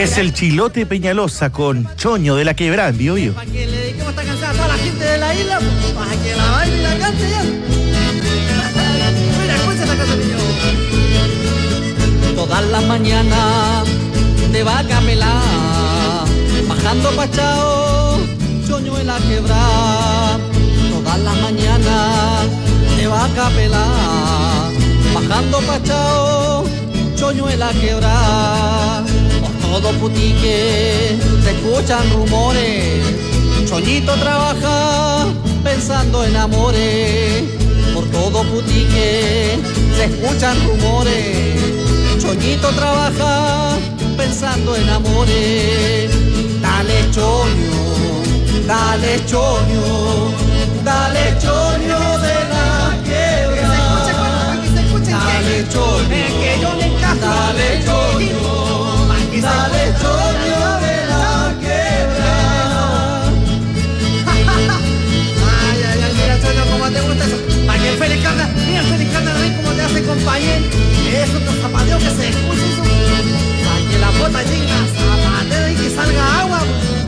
Es el Chilote Peñalosa con Choño de la Quebrada en Bio Bio. Para que le dediquemos esta canción a toda la gente de la isla, para que la baile y la cante ya. Mira, escucha esta canción, niño. Todas las mañanas de vaca pelada, bajando Pachao, Choño en la Quebrada. Todas las mañanas de vaca pelada, bajando Pachao, Choño en la Quebrada. Por todo Putique se escuchan rumores, Choñito trabaja pensando en amores. Por todo Putique se escuchan rumores, Choñito trabaja pensando en amores. Dale Choño, dale Choño, dale Choño de la Quebrada. Dale Choño, dale Choño, dale Choño de la Quebrada. Ay, ay, ay, mira Choño, cómo te gusta eso. Para que el Félix canta, mira el Félix canta también como te hace compañero. Eso que zapateo que se escuche eso. Para que la bota llegue a zapateo y que salga agua.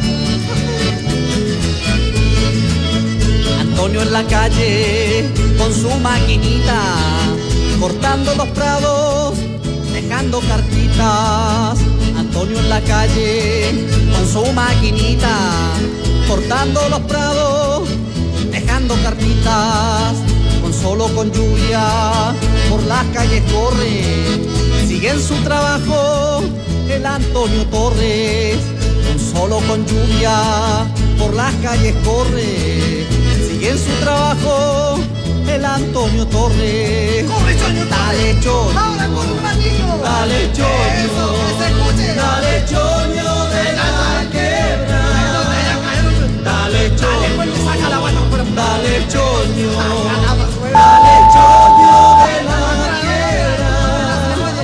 Antonio en la calle con su maquinita, cortando los prados, dejando cartitas. Antonio en la calle con su maquinita, cortando los prados, dejando cartitas. Con lluvia por las calles corre, sigue en su trabajo el Antonio Torres. Con lluvia por las calles corre, sigue en su trabajo el Antonio Torres. Dale Choño, dale Choño, dale Choño de la Quebrada. Dale Choño, dale Choño, dale Choño de la Quebrada.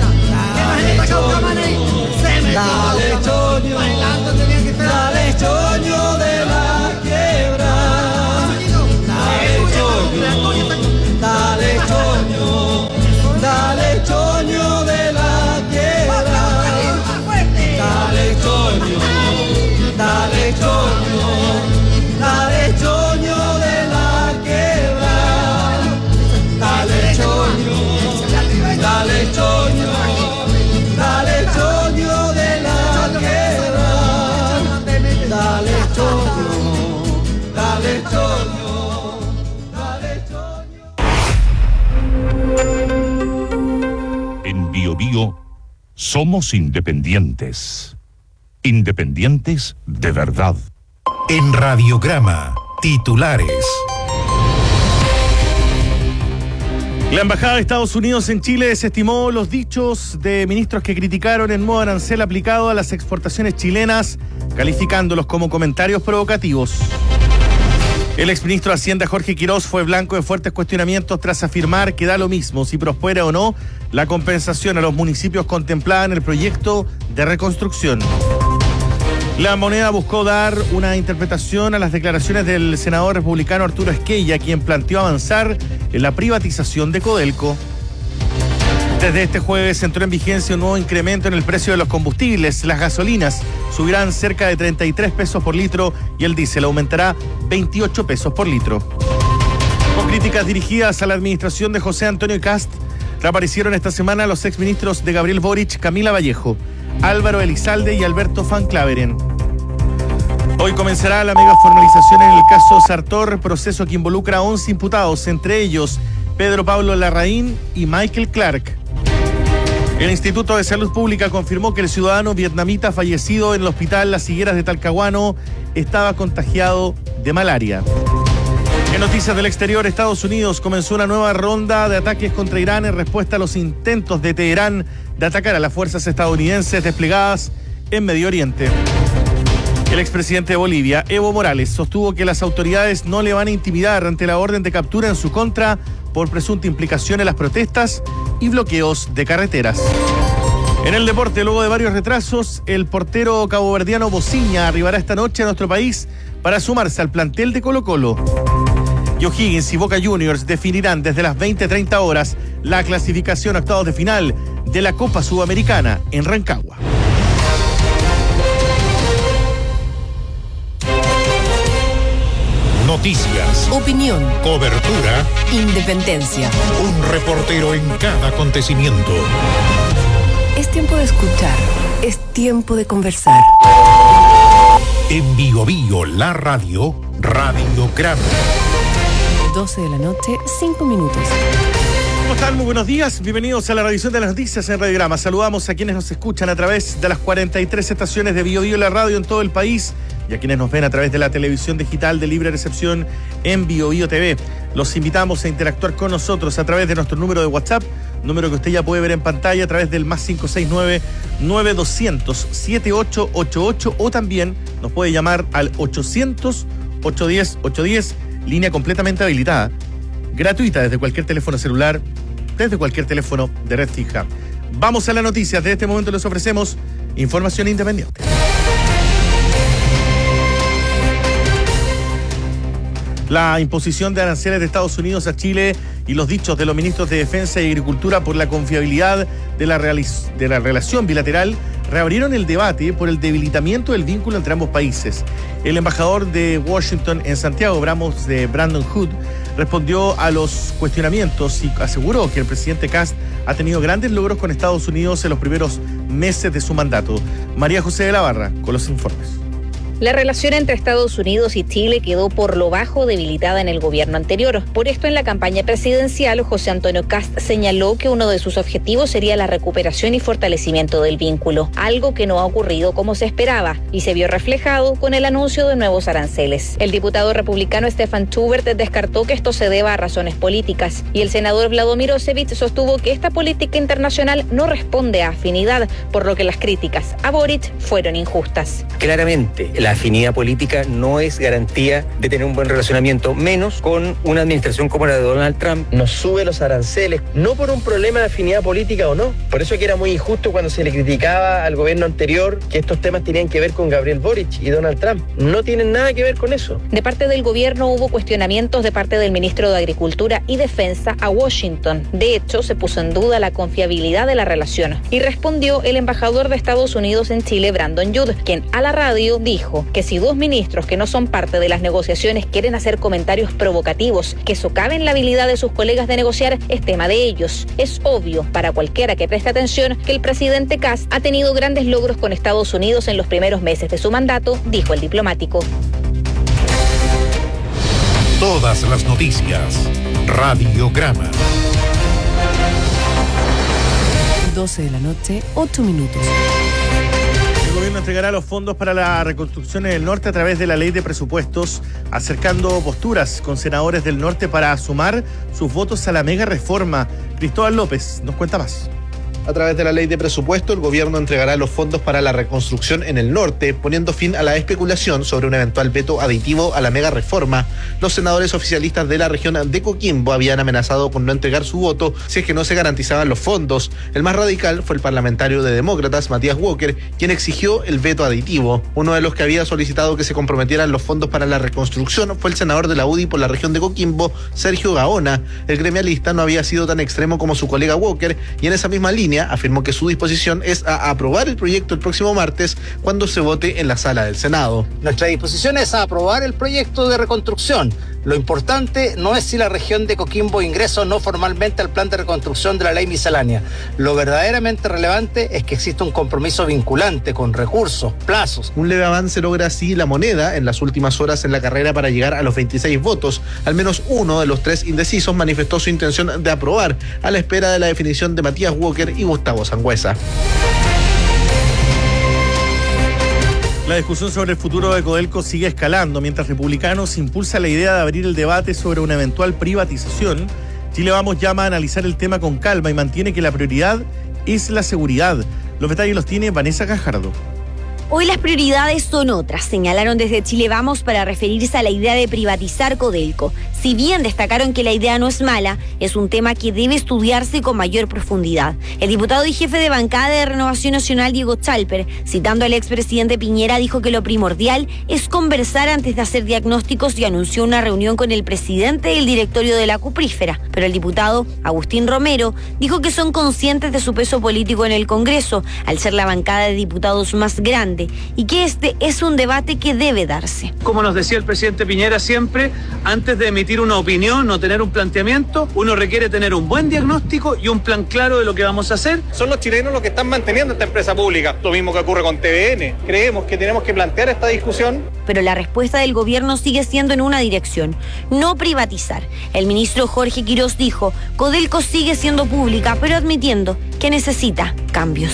Dale Choño, dale Choño de la Quebrada. Dale Choño, dale Choño, dale Choño de la Quebrada. Dale Choño, dale Choño, dale Choño de la Quebrada. Dale Choño, dale Choño, dale Choño de la Quebrada. Dale Choño, dale Choño, dale Choño. En Bio Bio somos independientes. Independientes de verdad. En Radiograma, titulares. La Embajada de Estados Unidos en Chile desestimó los dichos de ministros que criticaron el nuevo arancel aplicado a las exportaciones chilenas, calificándolos como comentarios provocativos. El exministro de Hacienda Jorge Quirós fue blanco de fuertes cuestionamientos tras afirmar que da lo mismo si prospera o no la compensación a los municipios contemplada en el proyecto de reconstrucción. La Moneda buscó dar una interpretación a las declaraciones del senador republicano Arturo Esquella, quien planteó avanzar en la privatización de Codelco. Desde este jueves entró en vigencia un nuevo incremento en el precio de los combustibles. Las gasolinas subirán cerca de 33 pesos por litro y el diésel aumentará 28 pesos por litro. Con críticas dirigidas a la administración de José Antonio Kast, reaparecieron esta semana los exministros de Gabriel Boric, Camila Vallejo, Álvaro Elizalde y Alberto Van Claveren. Hoy comenzará la mega formalización en el caso Sartor, proceso que involucra a 11 imputados, entre ellos Pedro Pablo Larraín y Michael Clark. El Instituto de Salud Pública confirmó que el ciudadano vietnamita fallecido en el hospital Las Higueras de Talcahuano estaba contagiado de malaria. En noticias del exterior, Estados Unidos comenzó una nueva ronda de ataques contra Irán en respuesta a los intentos de Teherán de atacar a las fuerzas estadounidenses desplegadas en Medio Oriente. El expresidente de Bolivia, Evo Morales, sostuvo que las autoridades no le van a intimidar ante la orden de captura en su contra por presunta implicación en las protestas y bloqueos de carreteras. En el deporte, luego de varios retrasos, el portero caboverdiano Bociña arribará esta noche a nuestro país para sumarse al plantel de Colo-Colo. Y O'Higgins y Boca Juniors definirán desde las 20:30 horas la clasificación a octavos de final de la Copa Sudamericana en Rancagua. Noticias, Opinión, cobertura, independencia. un reportero en cada acontecimiento. Es tiempo de escuchar. Es tiempo de conversar. En Bio Bio, la radio, Radiograma. 12 de la noche, 5 minutos. ¿Cómo están? Muy buenos días. Bienvenidos a la revisión de las noticias en Radiograma. Saludamos a quienes nos escuchan a través de las 43 estaciones de Bio Bio, la radio en todo el país, y a quienes nos ven a través de la televisión digital de libre recepción en Bio Bio TV. Los invitamos a interactuar con nosotros a través de nuestro número de WhatsApp, número que usted ya puede ver en pantalla a través del más 569-9200-7888, o también nos puede llamar al 800-810-810, línea completamente habilitada, gratuita desde cualquier teléfono celular, desde cualquier teléfono de red fija. Vamos a las noticias. De este momento les ofrecemos información independiente. La imposición de aranceles de Estados Unidos a Chile y los dichos de los ministros de Defensa y Agricultura por la confiabilidad de la relación bilateral reabrieron el debate por el debilitamiento del vínculo entre ambos países. El embajador de Washington en Santiago, Brandon Hood, respondió a los cuestionamientos y aseguró que el presidente Kast ha tenido grandes logros con Estados Unidos en los primeros meses de su mandato. María José de la Barra con los informes. La relación entre Estados Unidos y Chile quedó por lo bajo debilitada en el gobierno anterior. Por esto, en la campaña presidencial, José Antonio Kast señaló que uno de sus objetivos sería la recuperación y fortalecimiento del vínculo, algo que no ha ocurrido como se esperaba y se vio reflejado con el anuncio de nuevos aranceles. El diputado republicano Stefan Schubert descartó que esto se deba a razones políticas y el senador Vladimir Osevich sostuvo que esta política internacional no responde a afinidad, por lo que las críticas a Boric fueron injustas. Claramente, la afinidad política no es garantía de tener un buen relacionamiento, menos con una administración como la de Donald Trump. Nos sube los aranceles, no por un problema de afinidad política o no. Por eso que era muy injusto cuando se le criticaba al gobierno anterior que estos temas tenían que ver con Gabriel Boric y Donald Trump. No tienen nada que ver con eso. De parte del gobierno hubo cuestionamientos de parte del ministro de Agricultura y Defensa a Washington. De hecho, se puso en duda la confiabilidad de la relación. Y respondió el embajador de Estados Unidos en Chile, Brandon Hood, quien a la radio dijo que si dos ministros que no son parte de las negociaciones quieren hacer comentarios provocativos que socaven la habilidad de sus colegas de negociar, es tema de ellos. Es obvio para cualquiera que preste atención que el presidente Kast ha tenido grandes logros con Estados Unidos en los primeros meses de su mandato, dijo el diplomático. Todas las noticias, Radiograma. 12 de la noche, 8 minutos. El gobierno entregará los fondos para la reconstrucción en el norte a través de la ley de presupuestos, acercando posturas con senadores del norte para sumar sus votos a la mega reforma. Cristóbal López nos cuenta más. A través de la ley de presupuesto, el gobierno entregará los fondos para la reconstrucción en el norte, poniendo fin a la especulación sobre un eventual veto aditivo a la mega reforma. Los senadores oficialistas de la región de Coquimbo habían amenazado con no entregar su voto si es que no se garantizaban los fondos. El más radical fue el parlamentario de Demócratas, Matías Walker, quien exigió el veto aditivo. Uno de los que había solicitado que se comprometieran los fondos para la reconstrucción fue el senador de la UDI por la región de Coquimbo, Sergio Gaona. El gremialista no había sido tan extremo como su colega Walker y en esa misma línea afirmó que su disposición es a aprobar el proyecto el próximo martes cuando se vote en la sala del Senado. Nuestra disposición es a aprobar el proyecto de reconstrucción. Lo importante no es si la región de Coquimbo ingresa o no formalmente al plan de reconstrucción de la ley miscelánea. Lo verdaderamente relevante es que existe un compromiso vinculante con recursos, plazos. Un leve avance logra así La Moneda en las últimas horas en la carrera para llegar a los 26 votos. Al menos uno de los 3 indecisos manifestó su intención de aprobar, a la espera de la definición de Matías Walker y Gustavo Sangüesa. La discusión sobre el futuro de Codelco sigue escalando mientras republicanos impulsan la idea de abrir el debate sobre una eventual privatización. Chile Vamos llama a analizar el tema con calma y mantiene que la prioridad es la seguridad. Los detalles los tiene Vanessa Gajardo. Hoy las prioridades son otras, señalaron desde Chile Vamos para referirse a la idea de privatizar Codelco. Si bien destacaron que la idea no es mala, es un tema que debe estudiarse con mayor profundidad. El diputado y jefe de bancada de Renovación Nacional, Diego Chalper, citando al expresidente Piñera, dijo que lo primordial es conversar antes de hacer diagnósticos y anunció una reunión con el presidente y el directorio de la cuprífera. Pero el diputado Agustín Romero dijo que son conscientes de su peso político en el Congreso, al ser la bancada de diputados más grande, y que este es un debate que debe darse. Como nos decía el presidente Piñera siempre, antes de emitir una opinión o tener un planteamiento, uno requiere tener un buen diagnóstico y un plan claro de lo que vamos a hacer. Son los chilenos los que están manteniendo esta empresa pública, lo mismo que ocurre con TVN. Creemos que tenemos que plantear esta discusión. Pero la respuesta del gobierno sigue siendo en una dirección: no privatizar. El ministro Jorge Quirós dijo: Codelco sigue siendo pública, pero admitiendo que necesita cambios.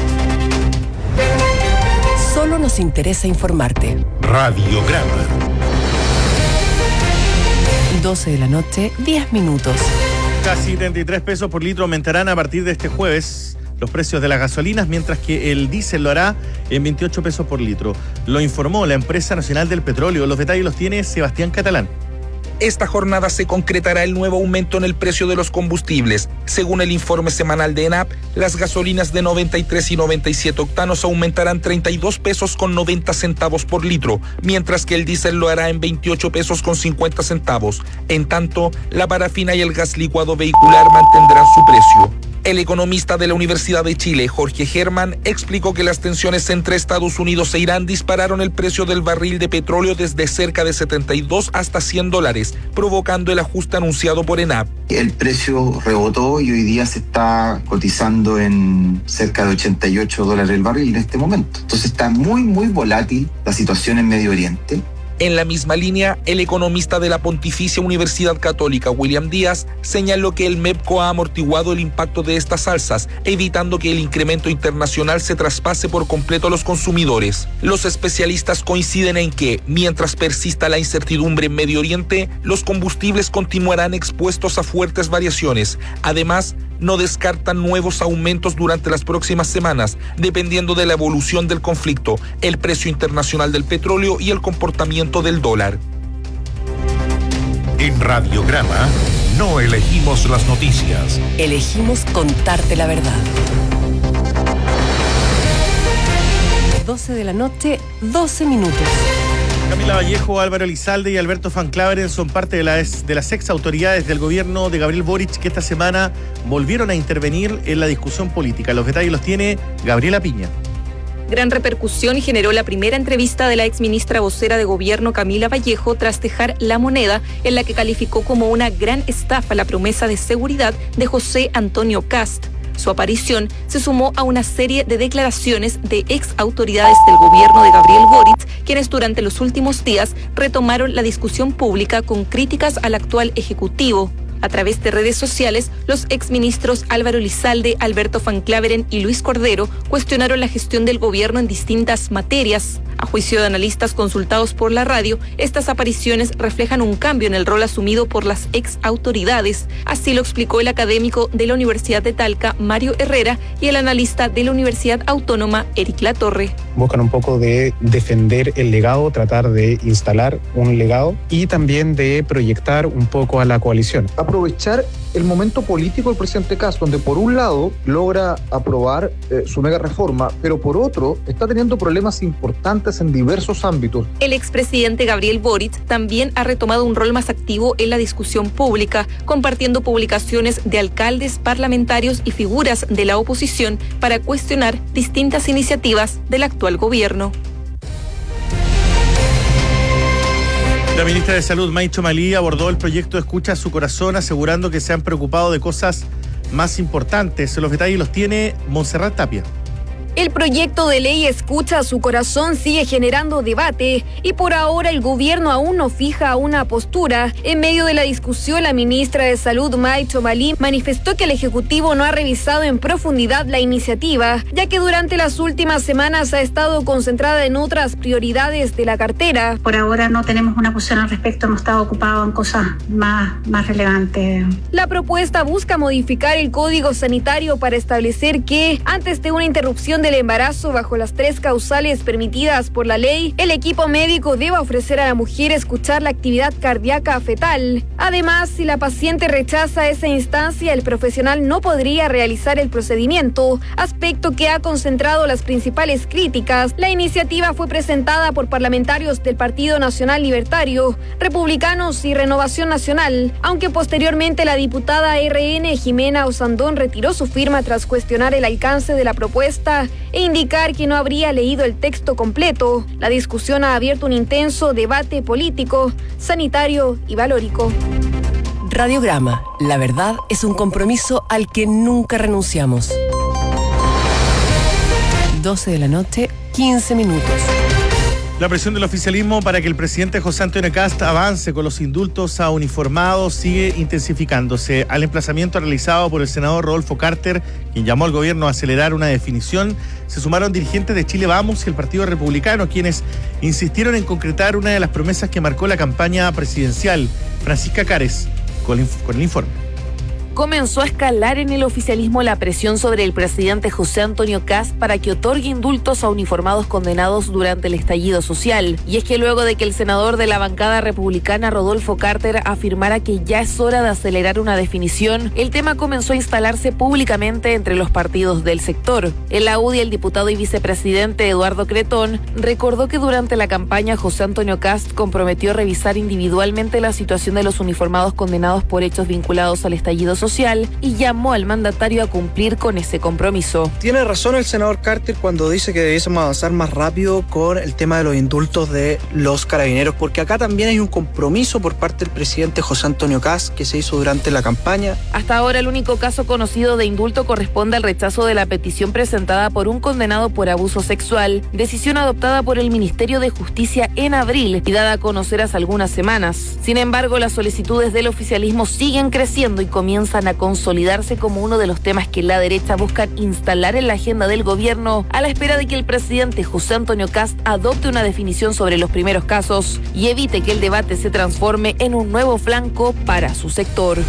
Solo nos interesa informarte. Radiograma. 12 de la noche, 10 minutos. Casi 33 pesos por litro aumentarán a partir de este jueves los precios de las gasolinas, mientras que el diésel lo hará en 28 pesos por litro. Lo informó la Empresa Nacional del Petróleo. Los detalles los tiene Sebastián Catalán. Esta jornada se concretará el nuevo aumento en el precio de los combustibles. Según el informe semanal de ENAP, las gasolinas de 93 y 97 octanos aumentarán 32 pesos con 90 centavos por litro, mientras que el diésel lo hará en 28 pesos con 50 centavos. En tanto, la parafina y el gas licuado vehicular mantendrán su precio. El economista de la Universidad de Chile, Jorge Herman, explicó que las tensiones entre Estados Unidos e Irán dispararon el precio del barril de petróleo desde cerca de $72 hasta $100, provocando el ajuste anunciado por ENAP. El precio rebotó y hoy día se está cotizando en cerca de $88 el barril en este momento. Entonces está muy volátil la situación en Medio Oriente. En la misma línea, el economista de la Pontificia Universidad Católica, William Díaz, señaló que el MEPCO ha amortiguado el impacto de estas alzas, evitando que el incremento internacional se traspase por completo a los consumidores. Los especialistas coinciden en que, mientras persista la incertidumbre en Medio Oriente, los combustibles continuarán expuestos a fuertes variaciones. Además, no descartan nuevos aumentos durante las próximas semanas, dependiendo de la evolución del conflicto, el precio internacional del petróleo y el comportamiento del dólar. En Radiograma no elegimos las noticias. Elegimos contarte la verdad. 12 de la noche, 12 minutos. Camila Vallejo, Álvaro Elizalde y Alberto Van Claveren son parte de las ex autoridades del gobierno de Gabriel Boric, que esta semana volvieron a intervenir en la discusión política. Los detalles los tiene Gabriela Piña. Gran repercusión generó la primera entrevista de la exministra vocera de gobierno Camila Vallejo tras dejar La Moneda, en la que calificó como una gran estafa la promesa de seguridad de José Antonio Kast. Su aparición se sumó a una serie de declaraciones de ex autoridades del gobierno de Gabriel Boric, quienes durante los últimos días retomaron la discusión pública con críticas al actual ejecutivo. A través de redes sociales, los exministros Álvaro Elizalde, Alberto Van Claveren y Luis Cordero cuestionaron la gestión del gobierno en distintas materias. A juicio de analistas consultados por la radio, estas apariciones reflejan un cambio en el rol asumido por las ex autoridades. Así lo explicó el académico de la Universidad de Talca, Mario Herrera, y el analista de la Universidad Autónoma, Eric Latorre. Buscan un poco de defender el legado, tratar de instalar un legado y también de proyectar un poco a la coalición. Aprovechar el momento político del presidente Kast, donde por un lado logra aprobar su mega reforma, pero por otro está teniendo problemas importantes en diversos ámbitos. El expresidente Gabriel Boric también ha retomado un rol más activo en la discusión pública, compartiendo publicaciones de alcaldes, parlamentarios y figuras de la oposición para cuestionar distintas iniciativas del actual gobierno. La ministra de Salud, Maicho Malí, abordó el proyecto Escucha a su corazón, asegurando que se han preocupado de cosas más importantes. Los detalles los tiene Montserrat Tapia. El proyecto de ley Escucha a su corazón sigue generando debate y por ahora el gobierno aún no fija una postura. En medio de la discusión, la ministra de Salud, Maicho Malí, manifestó que el Ejecutivo no ha revisado en profundidad la iniciativa, ya que durante las últimas semanas ha estado concentrada en otras prioridades de la cartera. Por ahora no tenemos una posición al respecto, hemos estado ocupados en cosas más relevantes. La propuesta busca modificar el Código Sanitario para establecer que, antes de una interrupción de del embarazo bajo las 3 causales permitidas por la ley, el equipo médico debe ofrecer a la mujer escuchar la actividad cardíaca fetal. Además, si la paciente rechaza esa instancia, el profesional no podría realizar el procedimiento, aspecto que ha concentrado las principales críticas. La iniciativa fue presentada por parlamentarios del Partido Nacional Libertario, Republicanos y Renovación Nacional, aunque posteriormente la diputada RN Jimena Osandón retiró su firma tras cuestionar el alcance de la propuesta e indicar que no habría leído el texto completo. La discusión ha abierto un intenso debate político, sanitario y valórico. Radiograma, la verdad es un compromiso al que nunca renunciamos. 12 de la noche, 15 minutos. La presión del oficialismo para que el presidente José Antonio Kast avance con los indultos a uniformados sigue intensificándose. Al emplazamiento realizado por el senador Rodolfo Carter, quien llamó al gobierno a acelerar una definición, se sumaron dirigentes de Chile Vamos y el Partido Republicano, quienes insistieron en concretar una de las promesas que marcó la campaña presidencial. Francisca Cares, con el informe. Comenzó a escalar en el oficialismo la presión sobre el presidente José Antonio Kast para que otorgue indultos a uniformados condenados durante el estallido social. Y es que luego de que el senador de la bancada republicana Rodolfo Carter afirmara que ya es hora de acelerar una definición, el tema comenzó a instalarse públicamente entre los partidos del sector. En la UDI, el diputado y vicepresidente Eduardo Cretón recordó que durante la campaña José Antonio Kast comprometió revisar individualmente la situación de los uniformados condenados por hechos vinculados al estallido social y llamó al mandatario a cumplir con ese compromiso. Tiene razón el senador Carter cuando dice que debiésemos avanzar más rápido con el tema de los indultos de los carabineros, porque acá también hay un compromiso por parte del presidente José Antonio Kast que se hizo durante la campaña. Hasta ahora el único caso conocido de indulto corresponde al rechazo de la petición presentada por un condenado por abuso sexual, decisión adoptada por el Ministerio de Justicia en abril y dada a conocer hace algunas semanas. Sin embargo, las solicitudes del oficialismo siguen creciendo y comienzan a consolidarse como uno de los temas que la derecha busca instalar en la agenda del gobierno a la espera de que el presidente José Antonio Kast adopte una definición sobre los primeros casos y evite que el debate se transforme en un nuevo flanco para su sector.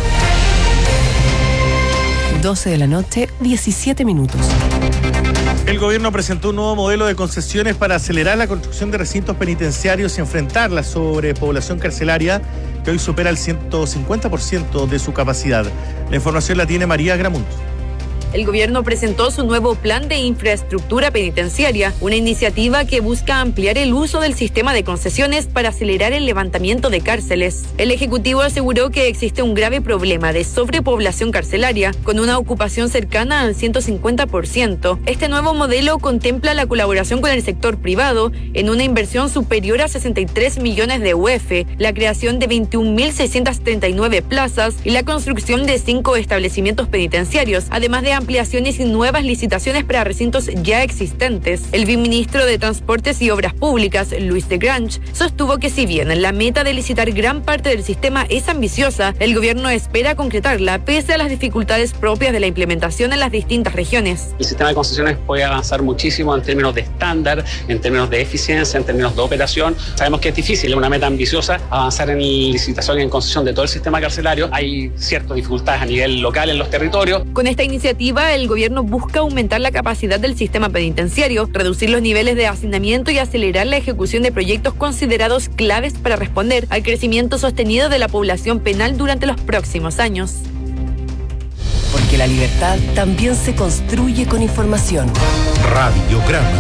12 de la noche, 17 minutos. El gobierno presentó un nuevo modelo de concesiones para acelerar la construcción de recintos penitenciarios y enfrentar la sobrepoblación carcelaria que hoy supera el 150% de su capacidad. La información la tiene María Gramunt. El gobierno presentó su nuevo plan de infraestructura penitenciaria, una iniciativa que busca ampliar el uso del sistema de concesiones para acelerar el levantamiento de cárceles. El Ejecutivo aseguró que existe un grave problema de sobrepoblación carcelaria, con una ocupación cercana al 150%. Este nuevo modelo contempla la colaboración con el sector privado en una inversión superior a 63 millones de UF, la creación de 21.639 plazas y la construcción de 5 establecimientos penitenciarios, además de ampliaciones y nuevas licitaciones para recintos ya existentes. El viceministro de Transportes y Obras Públicas, Luis de Grange, sostuvo que si bien la meta de licitar gran parte del sistema es ambiciosa, el gobierno espera concretarla pese a las dificultades propias de la implementación en las distintas regiones. El sistema de concesiones puede avanzar muchísimo en términos de estándar, en términos de eficiencia, en términos de operación. Sabemos que es difícil, es una meta ambiciosa, avanzar en licitación y en concesión de todo el sistema carcelario. Hay ciertas dificultades a nivel local en los territorios. Con esta iniciativa, el gobierno busca aumentar la capacidad del sistema penitenciario, reducir los niveles de hacinamiento y acelerar la ejecución de proyectos considerados claves para responder al crecimiento sostenido de la población penal durante los próximos años. Porque la libertad también se construye con información. Radiograma.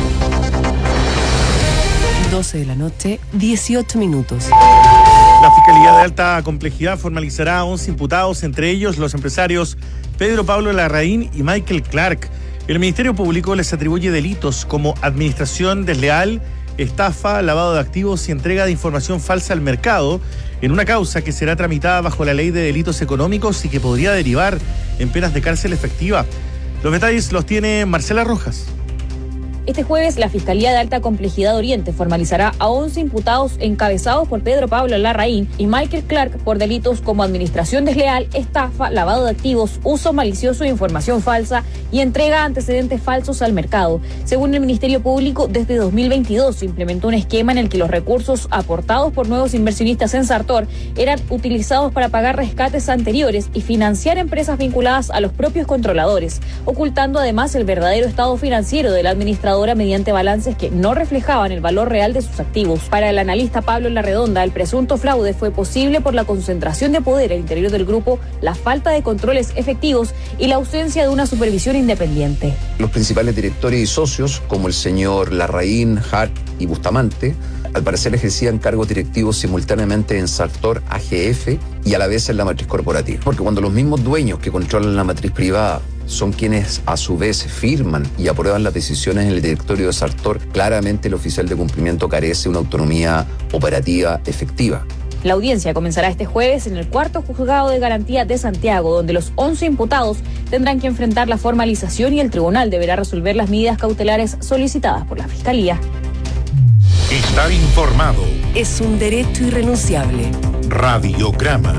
12 de la noche, 18 minutos. La Fiscalía de Alta Complejidad formalizará a 11 imputados, entre ellos los empresarios Pedro Pablo Larraín y Michael Clark. El Ministerio Público les atribuye delitos como administración desleal, estafa, lavado de activos y entrega de información falsa al mercado en una causa que será tramitada bajo la Ley de Delitos Económicos y que podría derivar en penas de cárcel efectiva. Los detalles los tiene Marcela Rojas. Este jueves, la Fiscalía de Alta Complejidad Oriente formalizará a 11 imputados encabezados por Pedro Pablo Larraín y Michael Clark por delitos como administración desleal, estafa, lavado de activos, uso malicioso de información falsa y entrega antecedentes falsos al mercado. Según el Ministerio Público, desde 2022 se implementó un esquema en el que los recursos aportados por nuevos inversionistas en Sartor eran utilizados para pagar rescates anteriores y financiar empresas vinculadas a los propios controladores, ocultando además el verdadero estado financiero de la administradora mediante balances que no reflejaban el valor real de sus activos. Para el analista Pablo Larredonda, el presunto fraude fue posible por la concentración de poder al interior del grupo, la falta de controles efectivos y la ausencia de una supervisión independiente. Los principales directores y socios, como el señor Larraín, Hart y Bustamante, al parecer ejercían cargos directivos simultáneamente en Sartor AGF y a la vez en la matriz corporativa. Porque cuando los mismos dueños que controlan la matriz privada son quienes a su vez firman y aprueban las decisiones en el directorio de Sartor, claramente el oficial de cumplimiento carece de una autonomía operativa efectiva. La audiencia comenzará este jueves en el 4º Juzgado de Garantía de Santiago, donde los 11 imputados tendrán que enfrentar la formalización y el tribunal deberá resolver las medidas cautelares solicitadas por la Fiscalía. Estar informado es un derecho irrenunciable. Radiograma.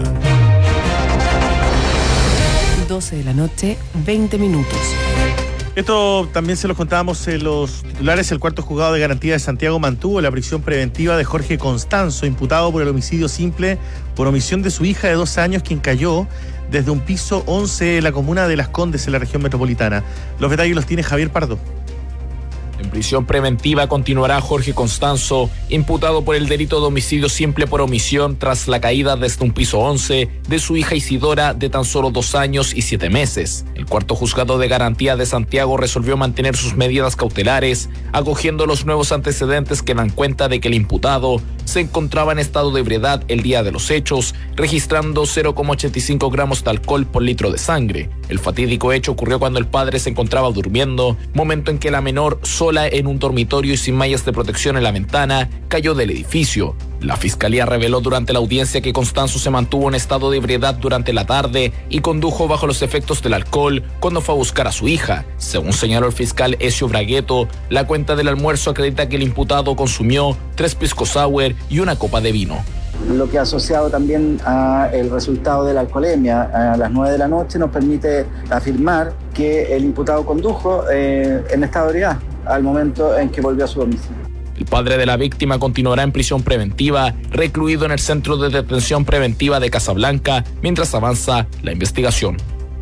12 de la noche, 20 minutos. Esto también se los contábamos en los titulares. El 4º Juzgado de Garantía de Santiago mantuvo la prisión preventiva de Jorge Constanzo, imputado por el homicidio simple por omisión de su hija de 2 años, quien cayó desde un piso 11 en la comuna de Las Condes, en la región metropolitana. Los detalles los tiene Javier Pardo. En prisión preventiva continuará Jorge Constanzo, imputado por el delito de homicidio simple por omisión tras la caída desde un piso 11 de su hija Isidora, de tan solo 2 años y 7 meses. El 4º Juzgado de Garantía de Santiago resolvió mantener sus medidas cautelares, acogiendo los nuevos antecedentes que dan cuenta de que el imputado se encontraba en estado de ebriedad el día de los hechos, registrando 0,85 gramos de alcohol por litro de sangre. El fatídico hecho ocurrió cuando el padre se encontraba durmiendo, momento en que la menor, sola en un dormitorio y sin mallas de protección en la ventana, cayó del edificio. La Fiscalía reveló durante la audiencia que Constanzo se mantuvo en estado de ebriedad durante la tarde y condujo bajo los efectos del alcohol cuando fue a buscar a su hija. Según señaló el fiscal Ezio Bragueto, la cuenta del almuerzo acredita que el imputado consumió 3 pisco sour y una copa de vino. Lo que ha asociado también al resultado de la alcoholemia a las 9 de la noche nos permite afirmar que el imputado condujo en estado de ebriedad al momento en que volvió a su domicilio. El padre de la víctima continuará en prisión preventiva, recluido en el Centro de Detención Preventiva de Casablanca, mientras avanza la investigación.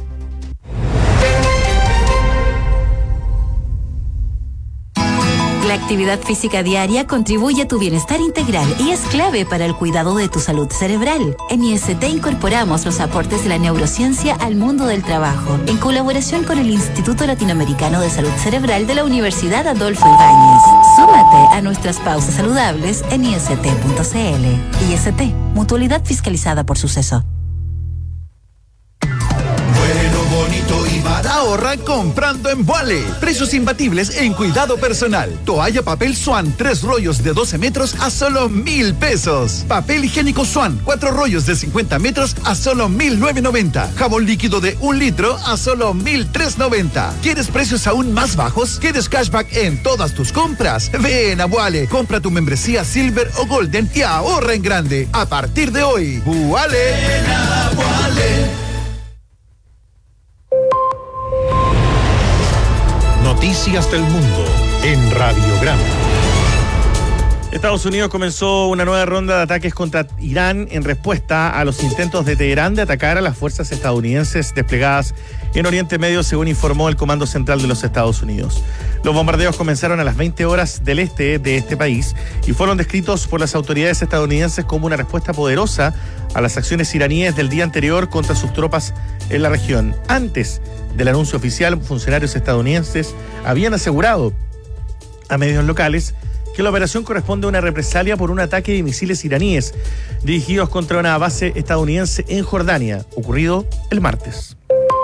La actividad física diaria contribuye a tu bienestar integral y es clave para el cuidado de tu salud cerebral. En IST incorporamos los aportes de la neurociencia al mundo del trabajo, en colaboración con el Instituto Latinoamericano de Salud Cerebral de la Universidad Adolfo Ibáñez. Súmate a nuestras pausas saludables en ist.cl. IST, mutualidad fiscalizada por Suceso. Bonito y ahorra comprando en Vuale. Precios imbatibles en cuidado personal. Toalla papel Swan, 3 rollos de 12 metros a solo 1,000 pesos. Papel higiénico Swan, 4 rollos de 50 metros a solo 1,990. Jabón líquido de 1 litro a solo 1,390. ¿Quieres precios aún más bajos? ¿Quieres cashback en todas tus compras? Ven a Vuale, compra tu membresía Silver o Golden y ahorra en grande. A partir de hoy, Vuale. Ven a Vuale. Noticias del mundo en Radiograma. Estados Unidos comenzó una nueva ronda de ataques contra Irán en respuesta a los intentos de Teherán de atacar a las fuerzas estadounidenses desplegadas en Oriente Medio, según informó el Comando Central de los Estados Unidos. Los bombardeos comenzaron a las 20 horas del este de este país y fueron descritos por las autoridades estadounidenses como una respuesta poderosa a las acciones iraníes del día anterior contra sus tropas en la región. Antes del anuncio oficial, funcionarios estadounidenses habían asegurado a medios locales que la operación corresponde a una represalia por un ataque de misiles iraníes dirigidos contra una base estadounidense en Jordania, ocurrido el martes.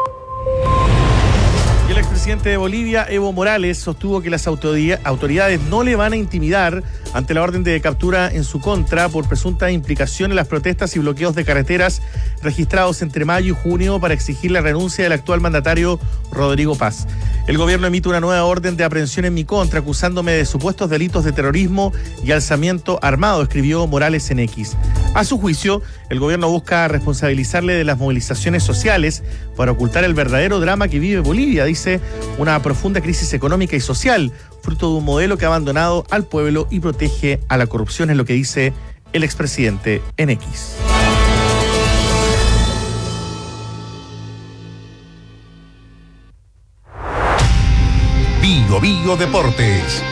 Y el expresidente de Bolivia, Evo Morales, sostuvo que las autoridades no le van a intimidar ante la orden de captura en su contra por presunta implicación en las protestas y bloqueos de carreteras registrados entre mayo y junio para exigir la renuncia del actual mandatario Rodrigo Paz. El gobierno emite una nueva orden de aprehensión en mi contra, acusándome de supuestos delitos de terrorismo y alzamiento armado, escribió Morales en X. A su juicio, el gobierno busca responsabilizarle de las movilizaciones sociales para ocultar el verdadero drama que vive Bolivia, dice, una profunda crisis económica y social, fruto de un modelo que ha abandonado al pueblo y protege a la corrupción, es lo que dice el expresidente en X. Bio Deportes.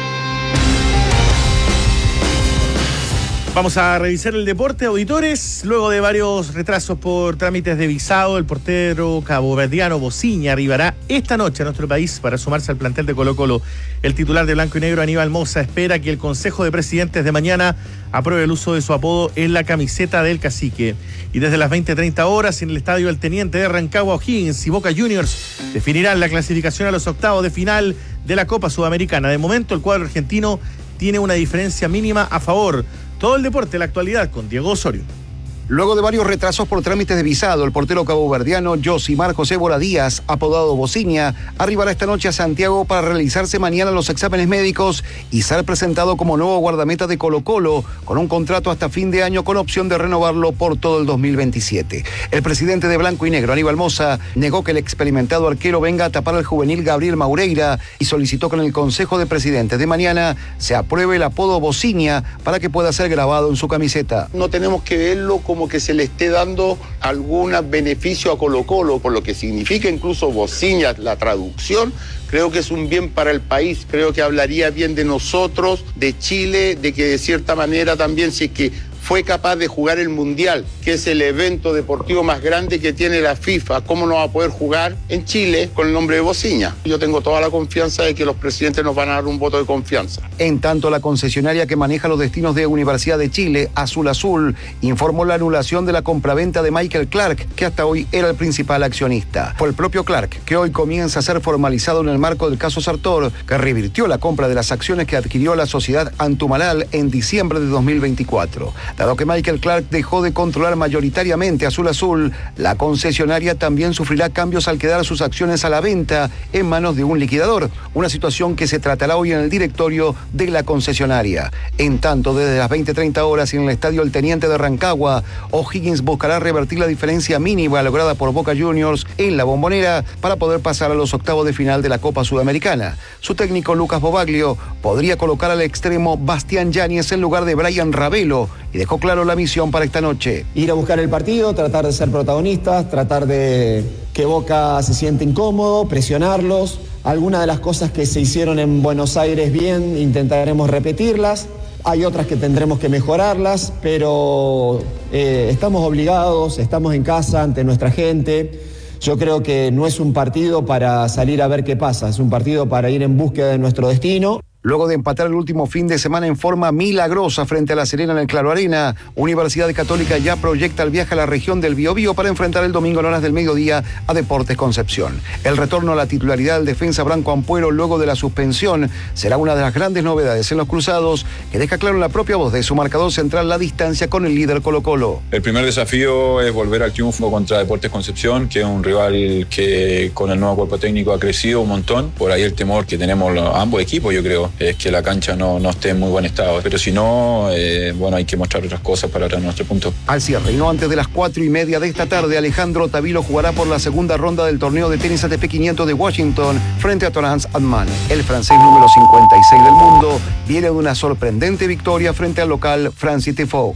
Vamos a revisar el deporte, auditores. Luego de varios retrasos por trámites de visado, el portero caboverdiano Bociña arribará esta noche a nuestro país para sumarse al plantel de Colo-Colo. El titular de blanco y negro, Aníbal Mosa, espera que el Consejo de Presidentes de mañana apruebe el uso de su apodo en la camiseta del cacique. Y desde las 20:30 horas en el estadio El Teniente de Rancagua, O'Higgins y Boca Juniors definirán la clasificación a los octavos de final de la Copa Sudamericana. De momento, el cuadro argentino tiene una diferencia mínima a favor. Todo el deporte, la actualidad, con Diego Osorio. Luego de varios retrasos por trámites de visado, el portero caboverdiano Josimar José Bora Díaz, apodado Bociña, arribará esta noche a Santiago para realizarse mañana los exámenes médicos y ser presentado como nuevo guardameta de Colo-Colo, con un contrato hasta fin de año con opción de renovarlo por todo el 2027. El presidente de blanco y negro, Aníbal Mosa, negó que el experimentado arquero venga a tapar al juvenil Gabriel Maureira y solicitó que en el Consejo de Presidentes de mañana se apruebe el apodo Bociña para que pueda ser grabado en su camiseta. No tenemos que verlo como que se le esté dando algún beneficio a Colo-Colo, por lo que significa incluso Bociña, la traducción, creo que es un bien para el país, creo que hablaría bien de nosotros, de Chile, de que de cierta manera también, si es que fue capaz de jugar el Mundial, que es el evento deportivo más grande que tiene la FIFA, ¿cómo no va a poder jugar en Chile con el nombre de Bociña? Yo tengo toda la confianza de que los presidentes nos van a dar un voto de confianza. En tanto, la concesionaria que maneja los destinos de Universidad de Chile, Azul Azul, informó la anulación de la compraventa de Michael Clark, que hasta hoy era el principal accionista. Fue el propio Clark, que hoy comienza a ser formalizado en el marco del caso Sartor, que revirtió la compra de las acciones que adquirió la sociedad Antumalal en diciembre de 2024. Dado que Michael Clark dejó de controlar mayoritariamente Azul Azul, la concesionaria también sufrirá cambios al quedar sus acciones a la venta en manos de un liquidador, una situación que se tratará hoy en el directorio de la concesionaria. En tanto, desde las 20:30 horas en el estadio El Teniente de Rancagua, O'Higgins buscará revertir la diferencia mínima lograda por Boca Juniors en la Bombonera para poder pasar a los octavos de final de la Copa Sudamericana. Su técnico Lucas Bobaglio podría colocar al extremo Bastián Yáñez en lugar de Brian Ravelo y dejó claro la misión para esta noche. Ir a buscar el partido, tratar de ser protagonistas, tratar de que Boca se siente incómodo, presionarlos. Algunas de las cosas que se hicieron en Buenos Aires bien, intentaremos repetirlas. Hay otras que tendremos que mejorarlas, pero estamos obligados, estamos en casa ante nuestra gente. Yo creo que no es un partido para salir a ver qué pasa, es un partido para ir en búsqueda de nuestro destino. Luego de empatar el último fin de semana en forma milagrosa frente a La Serena en el Claro Arena, Universidad Católica ya proyecta el viaje a la región del Biobío para enfrentar el domingo en horas del mediodía a Deportes Concepción. El retorno a la titularidad del defensa Branco Ampuero luego de la suspensión será una de las grandes novedades en los cruzados, que deja claro en la propia voz de su marcador central la distancia con el líder Colo-Colo. El primer desafío es volver al triunfo contra Deportes Concepción, que es un rival que con el nuevo cuerpo técnico ha crecido un montón. Por ahí el temor que tenemos ambos equipos, yo creo, es que la cancha no esté en muy buen estado, pero si no, hay que mostrar otras cosas para traer nuestro punto. Al cierre y no antes de las 4:30 de esta tarde, Alejandro Tavilo jugará por la segunda ronda del torneo de tenis ATP 500 de Washington frente a Torrance Adman. El francés número 56 del mundo viene de una sorprendente victoria frente al local Francis Tiafoe.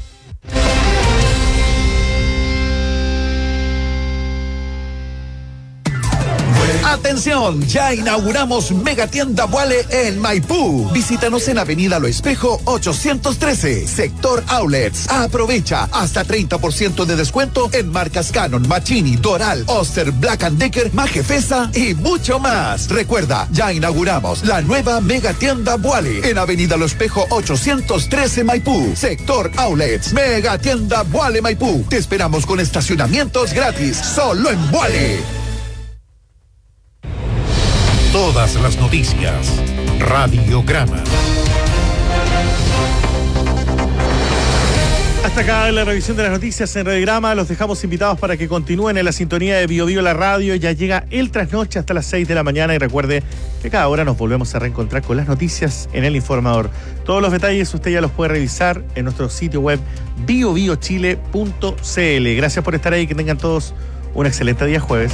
Atención, ya inauguramos Megatienda Vuale en Maipú. Visítanos en Avenida Lo Espejo 813, Sector Outlets. Aprovecha hasta 30% de descuento en marcas Canon, Machini, Doral, Oster, Black & Decker, Majefesa y mucho más. Recuerda, ya inauguramos la nueva Megatienda Vuale en Avenida Lo Espejo 813 Maipú, Sector Outlets. Megatienda Vuale Maipú. Te esperamos con estacionamientos gratis, solo en Vuale. Todas las noticias. Radiograma. hasta acá en la revisión de las noticias en Radiograma. Los dejamos invitados para que continúen en la sintonía de Bio Bio la radio. Ya llega el trasnoche hasta las 6 de la mañana y recuerde que cada hora nos volvemos a reencontrar con las noticias en El Informador. Todos los detalles usted ya los puede revisar en nuestro sitio web biobiochile.cl. Gracias por estar ahí, que tengan todos un excelente día jueves.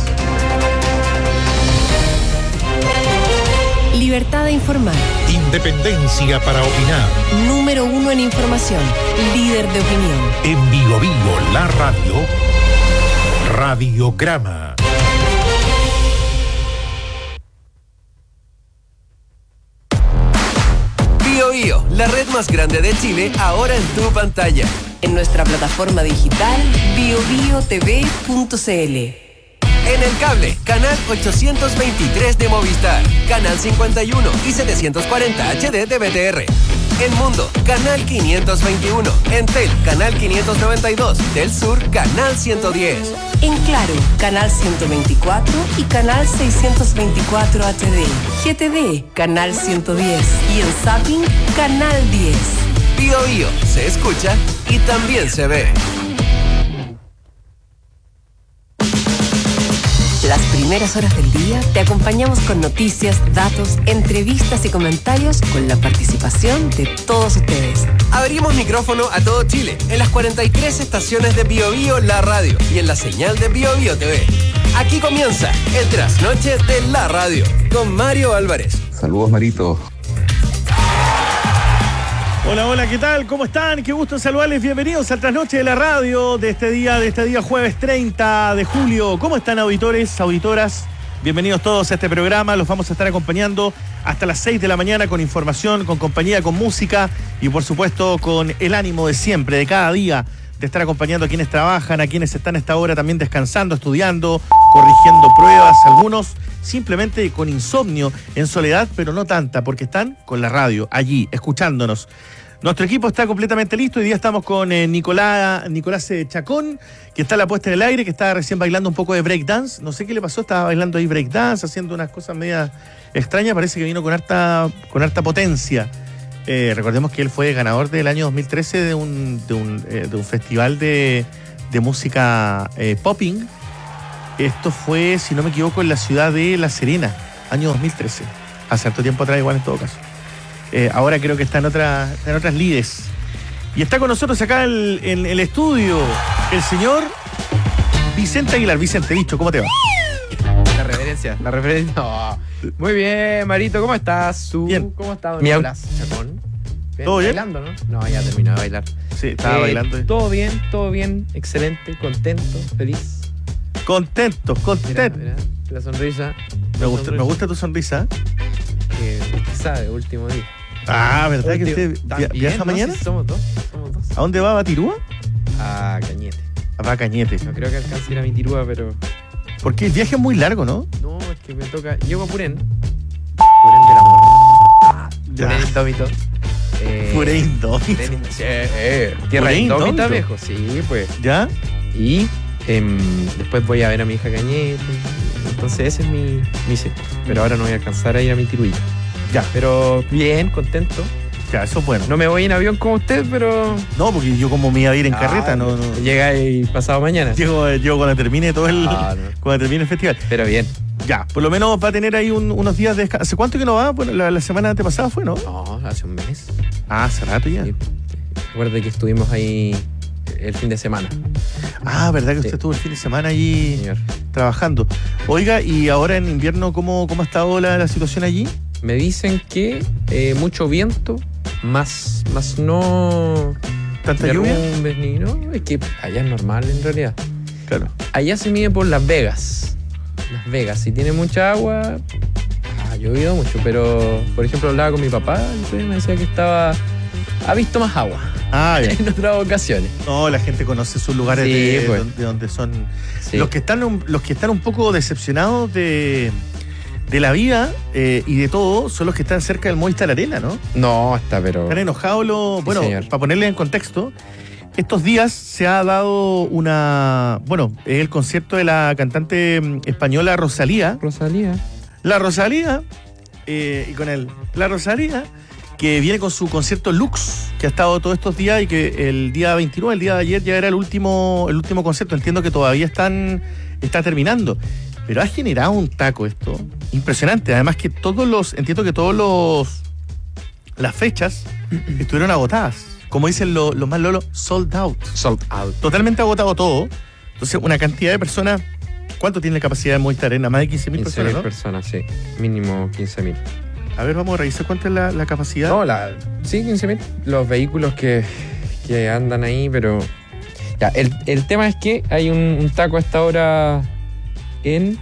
Libertad de informar. Independencia para opinar. Número 1 en información. Líder de opinión. En Bio Bio la radio. Radiograma. Bio Bio, la red más grande de Chile, ahora en tu pantalla. En nuestra plataforma digital biobiotv.cl. En el cable, canal 823 de Movistar, canal 51 y 740 HD de BTR. En Mundo, canal 521. En Tel, canal 592. Del Sur, canal 110. En Claro, canal 124 y canal 624 HD. GTD, canal 110. Y en Zapping, canal 10. Bio Bio, se escucha y también se ve. Las primeras horas del día te acompañamos con noticias, datos, entrevistas y comentarios con la participación de todos ustedes. Abrimos micrófono a todo Chile en las 43 estaciones de Bio Bio la radio y en la señal de Bio Bio TV. Aquí comienza el trasnoche de la radio con Mario Álvarez. Saludos, Marito. Hola, hola, ¿qué tal? ¿Cómo están? Qué gusto saludarles. Bienvenidos al trasnoche de la radio de este día jueves 30 de julio. ¿Cómo están, auditores, auditoras? Bienvenidos todos a este programa. Los vamos a estar acompañando hasta las 6 de la mañana con información, con compañía, con música y, por supuesto, con el ánimo de siempre, de cada día, de estar acompañando a quienes trabajan, a quienes están a esta hora también descansando, estudiando, corrigiendo pruebas, algunos simplemente con insomnio, en soledad, pero no tanta, porque están con la radio, allí, escuchándonos. Nuestro equipo está completamente listo. Hoy día estamos con Nicolás Chacón, que está a la puesta en el aire, que está recién bailando un poco de breakdance. No sé qué le pasó, estaba bailando ahí breakdance, haciendo unas cosas medias extrañas. Parece que vino con harta potencia. Recordemos que él fue ganador del año 2013 de un festival de música popping. Esto fue, si no me equivoco, en la ciudad de La Serena, año 2013. Hace harto tiempo atrás, igual en todo caso. Ahora creo que está en otras lides. Y está con nosotros acá en el estudio el señor Vicente Aguilar. Vicente, bicho, ¿cómo te va? La referencia. Oh. Muy bien, Marito, ¿cómo estás? Bien. ¿Cómo estás, Nicolás Chacón? ¿Todo bien? Bailando, ¿no? No, ya terminó de bailar. Sí, estaba bailando. Todo bien, excelente, contento, feliz. Contento. Mira, la sonrisa. Me gusta tu sonrisa. Sabe, último día. Ah, ¿verdad que usted viaja mañana? Sí, somos dos. ¿A dónde va? ¿A Batirúa? A Cañete. Va a Cañete. No creo que alcance a ir a mi Tirúa, pero... Porque el viaje es muy largo, ¿no? No, es que me toca... Llego a Purén. Purén del amor. Purén indómito. Purén indómito. Tierra indómita, viejo. Sí, pues. ¿Ya? Y después voy a ver a mi hija Cañete. Entonces ese es mi sector. Pero ahora no voy a alcanzar a ir a mi Tiruilla. Ya. Pero bien, contento. Ya, eso es bueno. No me voy en avión como usted, pero... No, porque yo como me iba a ir en carreta, no. Llega ahí pasado mañana. Llego cuando termine cuando termine el festival. Pero bien. Ya, por lo menos va a tener ahí unos días de descanso. ¿Hace cuánto que no va? Bueno, la semana antepasada fue, ¿no? No, hace un mes. Ah, hace rato ya. Sí. Recuerda que estuvimos ahí el fin de semana. Ah, ¿verdad que usted estuvo el fin de semana allí trabajando? Oiga, ¿y ahora en invierno cómo ha estado la situación allí? Me dicen que mucho viento, más no... ¿Tanta lluvia? No, es que allá es normal en realidad. Claro. Allá se mide por Las Vegas. Las Vegas, si tiene mucha agua, ha llovido mucho, pero por ejemplo hablaba con mi papá y me decía que ha visto más agua. En otras ocasiones. No, la gente conoce sus lugares de donde son. Sí. Los que están un poco decepcionados de la vida y de todo son los que están cerca del Movistar Arena, ¿no? No, pero... Están enojados para ponerles en contexto, estos días se ha dado el concierto de la cantante española Rosalía. La Rosalía, y con él, la Rosalía, que viene con su concierto Lux, que ha estado todos estos días y que el día 29, el día de ayer, ya era el último concierto. Entiendo que todavía está terminando. Pero ha generado un taco esto impresionante. Además que las fechas estuvieron agotadas. Como dicen los más lolos, sold out. Sold out. Totalmente agotado todo. Entonces, una cantidad de personas. ¿Cuánto tiene la capacidad de Movistar Arena? Más de 15.000 personas, ¿no? 15.000 personas, sí. Mínimo 15.000. A ver, vamos a revisar cuánto es la capacidad. No, sí, 15.000. Los vehículos que andan ahí, pero... Ya, el tema es que hay un taco a esta hora en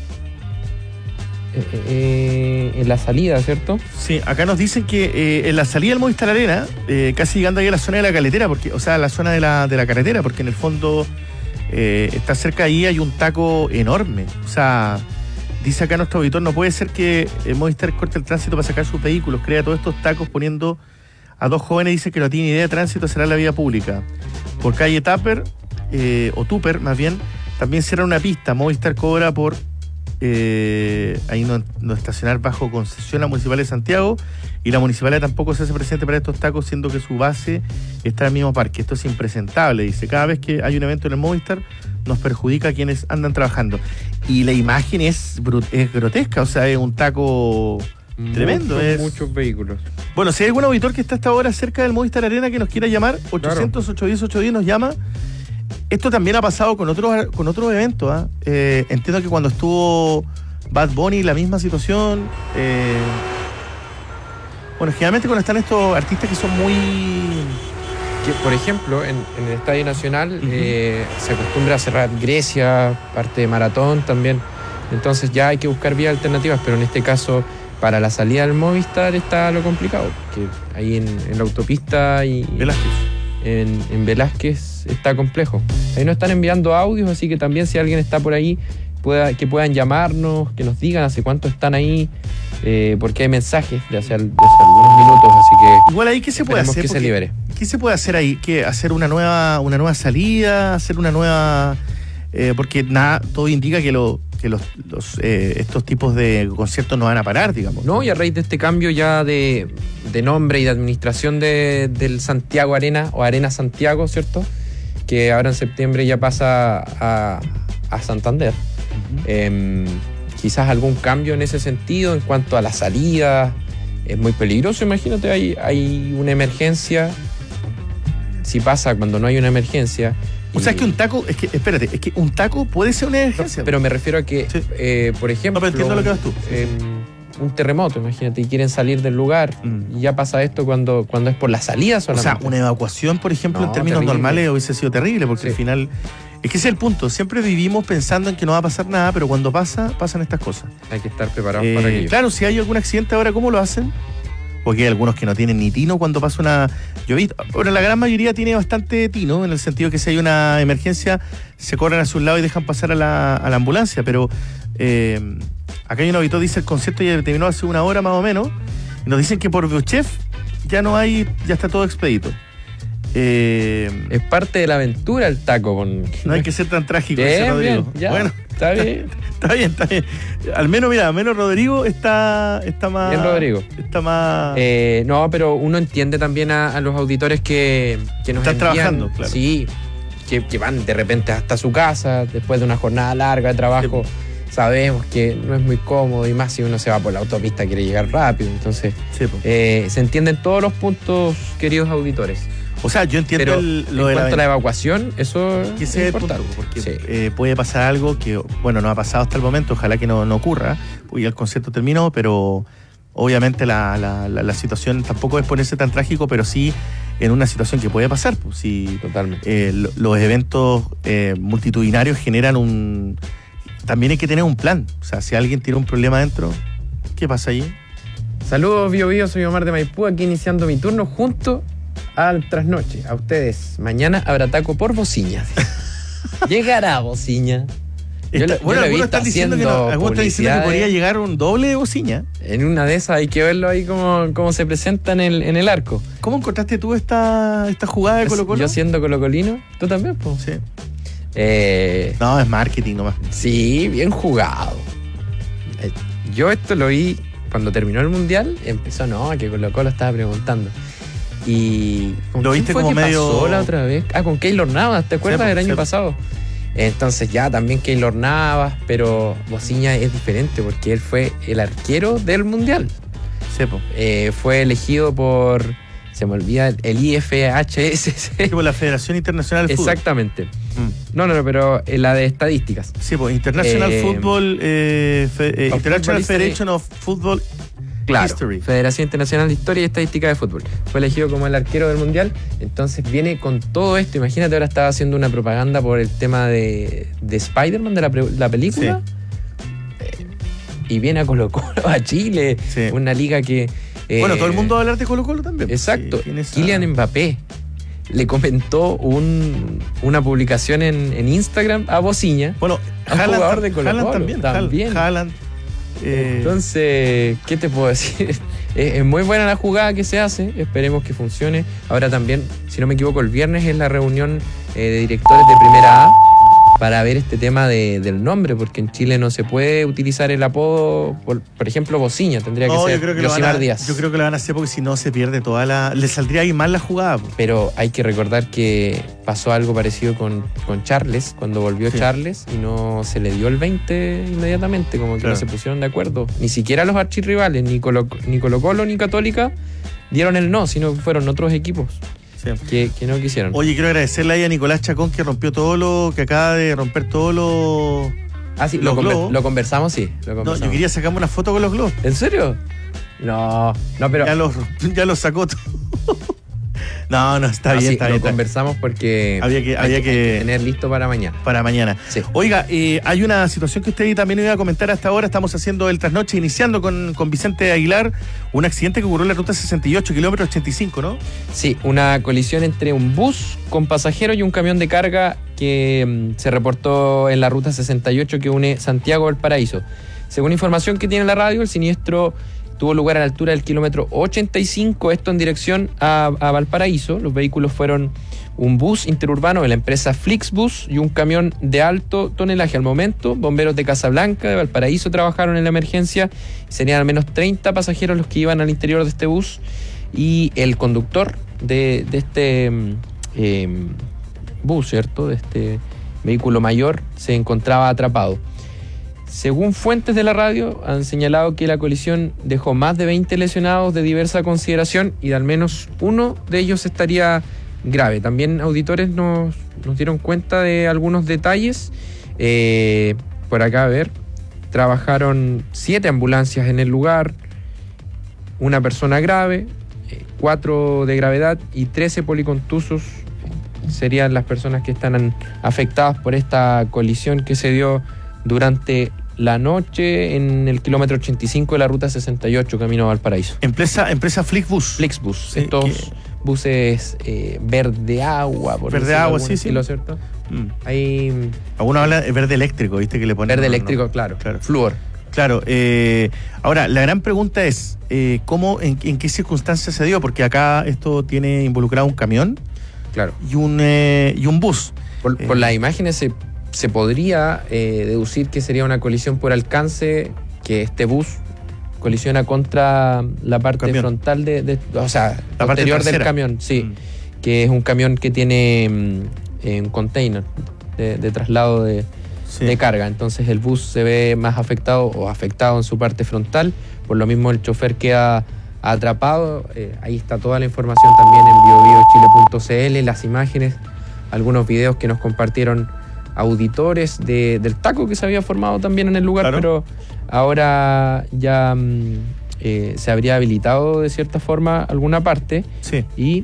la salida, ¿cierto? Sí, acá nos dicen que en la salida del Movistar Arena, casi llegando ahí a la zona de la caletera, la zona de la carretera, porque en el fondo está cerca ahí, hay un taco enorme. O sea, dice acá nuestro auditor, no puede ser que Movistar corte el tránsito para sacar sus vehículos, crea todos estos tacos poniendo a dos jóvenes, dice que no tiene idea de tránsito, será la vía pública. Por calle Tupper, o Tupper más bien, también será una pista. Movistar cobra por ahí no estacionar bajo concesión a Municipal de Santiago, y la municipalidad tampoco se hace presente para estos tacos, siendo que su base está en el mismo parque. Esto es impresentable, dice. Cada vez que hay un evento en el Movistar nos perjudica a quienes andan trabajando. Y la imagen es grotesca, o sea, es un taco tremendo. Muchos vehículos. Bueno, si hay algún auditor que está hasta ahora cerca del Movistar Arena que nos quiera llamar, 800-810-810 nos llama. Esto también ha pasado con otros eventos. Entiendo que cuando estuvo Bad Bunny, la misma situación. Bueno, generalmente cuando están estos artistas que son muy... Que, por ejemplo, en el Estadio Nacional se acostumbra a cerrar Grecia, parte de Maratón también. Entonces ya hay que buscar vías alternativas, pero en este caso, para la salida del Movistar está lo complicado. Que ahí en la autopista y... Velázquez. En Velázquez está complejo. Ahí nos están enviando audios, así que también si alguien está por ahí, que puedan llamarnos, que nos digan hace cuánto están ahí, porque hay mensajes de hace algunos minutos, así que... Igual ahí, ¿qué se puede hacer? Que se libere. ¿Qué se puede hacer ahí? ¿Qué, hacer una nueva salida? ¿Hacer una nueva...? Porque todo indica que estos tipos de conciertos no van a parar, digamos. No, y a raíz de este cambio ya de nombre y de administración del Santiago Arena, o Arena Santiago, ¿cierto? Que ahora en septiembre ya pasa a Santander. Quizás algún cambio en ese sentido en cuanto a la salida. Es muy peligroso, imagínate, hay una emergencia. Si pasa cuando no hay una emergencia... O sea, es que un taco puede ser una emergencia. Pero me refiero a que, por ejemplo... No, pero entiendo lo que vas tú. Un terremoto, imagínate, y quieren salir del lugar, y ya pasa esto cuando es por la salida solamente. O sea, una evacuación, por ejemplo, en términos normales hubiese sido terrible, porque al final... Es que ese es el punto. Siempre vivimos pensando en que no va a pasar nada, pero cuando pasan estas cosas. Hay que estar preparados para ello. Claro, si hay algún accidente ahora, ¿cómo lo hacen? Porque hay algunos que no tienen ni tino cuando pasa una... Bueno, la gran mayoría tiene bastante tino, en el sentido que si hay una emergencia, se corren a su lado y dejan pasar a la ambulancia. Pero acá hay un auditor, dice, el concierto ya terminó hace una hora más o menos, y nos dicen que por Biochef ya está todo expedito. Es parte de la aventura el taco. No hay que ser tan trágico, bien, Rodrigo. Bien, ya, bueno, está bien. Está bien. Al menos Rodrigo está más... Bien, Rodrigo. Está más... No, pero uno entiende también a los auditores que nos están envían, trabajando, claro. Sí, que van de repente hasta su casa después de una jornada larga de trabajo. Sí. Sabemos que no es muy cómodo, y más si uno se va por la autopista, quiere llegar rápido. Entonces, se entienden todos los puntos, queridos auditores. O sea, yo entiendo pero en cuanto a la evacuación, eso es importante, porque puede pasar algo que, bueno, no ha pasado hasta el momento, ojalá que no ocurra, porque ya el concierto terminó, pero obviamente la situación tampoco es ponerse tan trágico, pero sí en una situación que puede pasar. Pues, si totalmente. Los eventos multitudinarios generan también hay que tener un plan. O sea, si alguien tiene un problema adentro, ¿qué pasa allí? Saludos, Bio, soy Omar de Maipú, aquí iniciando mi turno junto al trasnoche. A ustedes, mañana habrá taco por Bociña. Llegará Bociña. Algunos están diciendo que podría llegar un doble de Bociña. En una de esas hay que verlo ahí cómo se presenta en el arco. ¿Cómo encontraste tú esta jugada de Colo-Colo? Yo siendo colocolino, tú también, pues. Sí. Es marketing nomás. Sí, bien jugado. Yo esto lo vi cuando terminó el Mundial, empezó, que Colo-Colo estaba preguntando. Y ¿lo viste como medio? Pasó la otra vez? Con Keylor Navas, ¿te acuerdas del año pasado? Entonces ya también Keylor Navas, pero Bociña es diferente porque él fue el arquero del Mundial. Fue elegido por, se me olvida, el IFHS. Por la Federación Internacional de Fútbol. Exactamente. No, pero la de estadísticas. Sí, pues International Football, International Federation of Football. Claro, History. Federación Internacional de Historia y Estadística de Fútbol. Fue elegido como el arquero del Mundial. Entonces viene con todo esto. Imagínate, ahora estaba haciendo una propaganda por el tema de Spider-Man, de la película. Sí. Y viene a Colo-Colo, a Chile. Sí. Una liga que... bueno, todo el mundo va a hablar de Colo-Colo también. Exacto. Sí, Kylian Mbappé le comentó una publicación en Instagram a Bociña. Bueno, jugador de Colo-Colo. También. Haaland. Entonces, ¿qué te puedo decir? Es muy buena la jugada que se hace, esperemos que funcione. Ahora también, si no me equivoco, el viernes es la reunión de directores de Primera A para ver este tema del nombre, porque en Chile no se puede utilizar el apodo, por ejemplo, Bociña, tendría que ser Yosimar Díaz. Yo creo que lo van a hacer porque si no se pierde le saldría ahí mal la jugada. Pero hay que recordar que pasó algo parecido con Charles, cuando volvió Charles y no se le dio el 20 inmediatamente, como que no se pusieron de acuerdo. Ni siquiera los archirrivales, ni Colo-Colo ni Católica dieron el no, sino que fueron otros equipos. Que no quisieron. Oye, quiero agradecerle ahí a Nicolás Chacón que rompió que acaba de romper todos los... sí, lo conversamos, sí. No, yo quería sacarme una foto con los globos. ¿En serio? No, pero... Ya los sacó todo. No, está bien, está bien. Lo conversamos porque había que tener listo para mañana. Para mañana. Sí. Oiga, hay una situación que usted también iba a comentar hasta ahora. Estamos haciendo el trasnoche, iniciando con Vicente Aguilar. Un accidente que ocurrió en la ruta 68, kilómetro 85, ¿no? Sí, una colisión entre un bus con pasajeros y un camión de carga que se reportó en la ruta 68 que une Santiago a Valparaíso. Según información que tiene la radio, el siniestro tuvo lugar a la altura del kilómetro 85, esto en dirección a Valparaíso. Los vehículos fueron un bus interurbano de la empresa Flixbus y un camión de alto tonelaje. Al momento, bomberos de Casablanca, de Valparaíso, trabajaron en la emergencia. Serían al menos 30 pasajeros los que iban al interior de este bus y el conductor de este bus, ¿cierto? De este vehículo mayor, se encontraba atrapado. Según fuentes de la radio, han señalado que la colisión dejó más de 20 lesionados de diversa consideración y al menos uno de ellos estaría grave. También auditores nos dieron cuenta de algunos detalles. Por acá, a ver, trabajaron 7 ambulancias en el lugar, una persona grave, 4 de gravedad y 13 policontusos serían las personas que están afectadas por esta colisión que se dio durante la noche en el kilómetro 85 de la ruta 68 camino a Valparaíso. Empresa Flixbus. Flixbus, estos buses verde agua, por verde agua, sí, estilo, ¿cierto? Hay algunos hablan de verde eléctrico, ¿viste? Que le ponen verde eléctrico, claro. Flúor. Claro, ahora la gran pregunta es ¿cómo, en qué circunstancias se dio? Porque acá esto tiene involucrado un camión, claro, y un bus. Por las imágenes se podría deducir que sería una colisión por alcance, que este bus colisiona contra la parte frontal o sea, la posterior del camión, sí, que es un camión que tiene un container de traslado de carga. Entonces el bus se ve más afectado en su parte frontal, por lo mismo el chofer queda atrapado. Ahí está toda la información también en biobiochile.cl, las imágenes, algunos videos que nos compartieron auditores del taco que se había formado también en el lugar, claro, pero ahora ya se habría habilitado de cierta forma alguna parte, y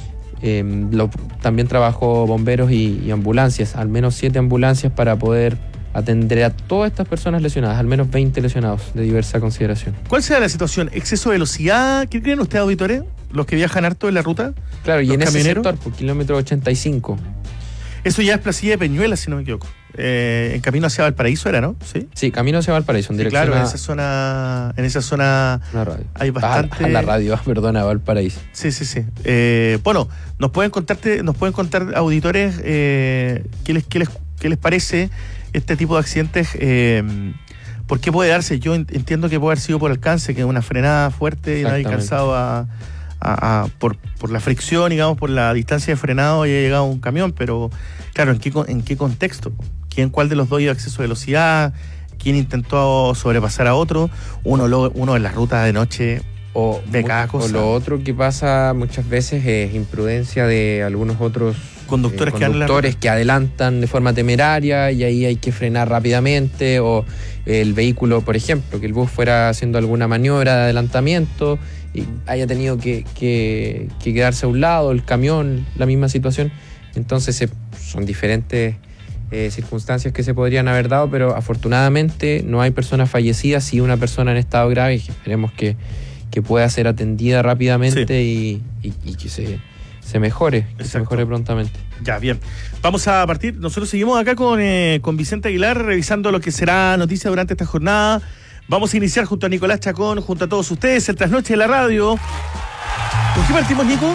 también trabajó bomberos y ambulancias, al menos 7 ambulancias para poder atender a todas estas personas lesionadas, al menos 20 lesionados de diversa consideración. ¿Cuál será la situación? ¿Exceso de velocidad? ¿Qué creen ustedes, auditores? ¿Los que viajan harto en la ruta? Claro, y en ese sector, por kilómetro 85. Eso ya es Placilla de Peñuelas, si no me equivoco. En camino hacia Valparaíso era, ¿no? Sí, camino hacia Valparaíso, en dirección claro, en esa zona hay bastante... A la radio, perdona, Valparaíso. Sí. Bueno, nos pueden contar auditores qué les parece este tipo de accidentes, ¿Por qué puede darse? Yo entiendo que puede haber sido por alcance, que es una frenada fuerte y no hay calzado por la fricción, digamos, por la distancia de frenado haya llegado un camión, pero claro, ¿en qué contexto? ¿Cuál de los dos iba a exceso de velocidad? ¿Quién intentó sobrepasar a otro? Uno en las rutas de noche ve cada cosa. O lo otro que pasa muchas veces es imprudencia de algunos otros conductores que adelantan de forma temeraria y ahí hay que frenar rápidamente, o el vehículo, por ejemplo, que el bus fuera haciendo alguna maniobra de adelantamiento y haya tenido que quedarse a un lado, el camión, la misma situación. Entonces son diferentes circunstancias que se podrían haber dado, pero afortunadamente no hay personas fallecidas, sí una persona en estado grave, y esperemos que pueda ser atendida rápidamente y que se mejore, que se mejore prontamente. Ya, bien. Vamos a partir. Nosotros seguimos acá con Vicente Aguilar, revisando lo que será noticia durante esta jornada. Vamos a iniciar junto a Nicolás Chacón, junto a todos ustedes, el Trasnoche de la Radio. ¿Con qué partimos, Nico?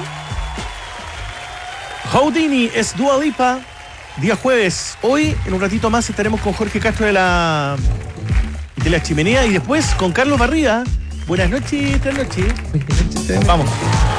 Houdini es Dua Lipa, día jueves. Hoy, en un ratito más, estaremos con Jorge Castro de la Chimenea y después con Carlos Barriga. Buenas noches, Trasnoche. Vamos.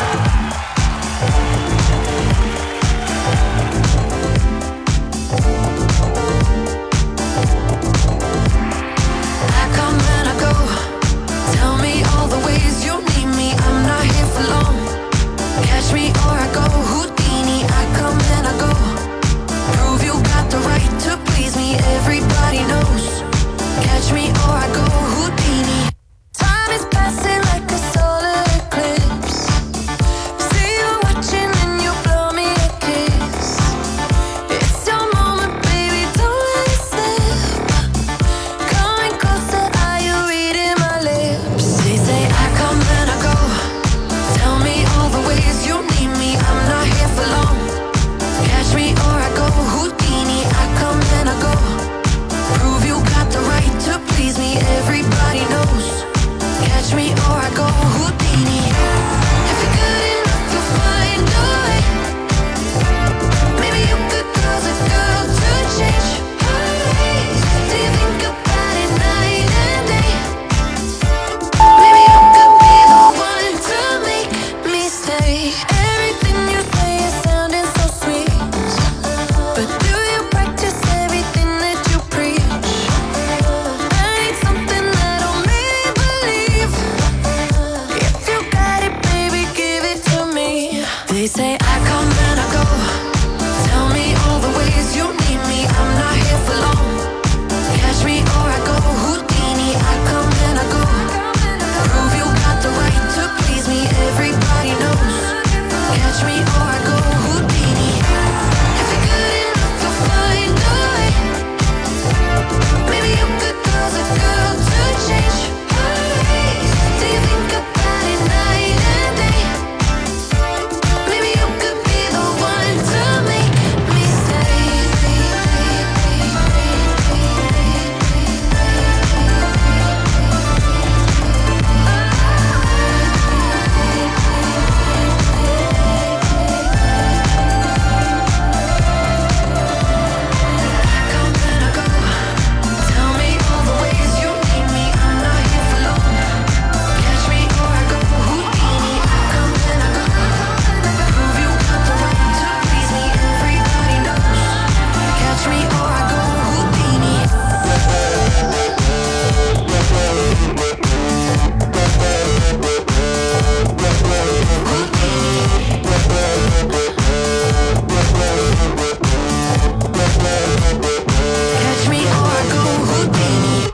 Catch me or I go Houdini, I come and I go. Prove you got the right to please me, everybody knows. Catch me or I go Houdini. Time is passing like a solar eclipse. See you watching and you blow me a kiss. It's your moment, baby, don't let it slip. Coming closer, are you reading my lips? They say I come and I go. Tell me all the ways you need me, I'm not here for long. Catch me or I go Houdini, I come and I go. Prove you got the right to please me, everybody knows. Catch me or I go Houdini. If you're good enough, you'll find a way. Maybe you could cause a girl to change her ways. Do you think about it night and day? Maybe you could be the one to make me stay. Everything you say is sounding so sweet, but do you practice everything that you preach? I need something that'll make me believe. If you got it, baby, give it to me. They say I come and I go. Tell me all the ways you need me, I'm not here for long. Catch me or I go Houdini, I come and I go. Prove you got the right to please me, everybody knows. Catch me or I go Houdini. If you're good enough, you'll find a way. Maybe you could cause a girl to change her ways. Do you think about it night and day? Maybe you could be the one to make me stay. Tell me all the ways you need me, I'm not here for long. Catch me or I go Houdini, I come and I go. Prove you got the right to please me, everybody knows. Catch me or I go Houdini. Catch me or I go Houdini.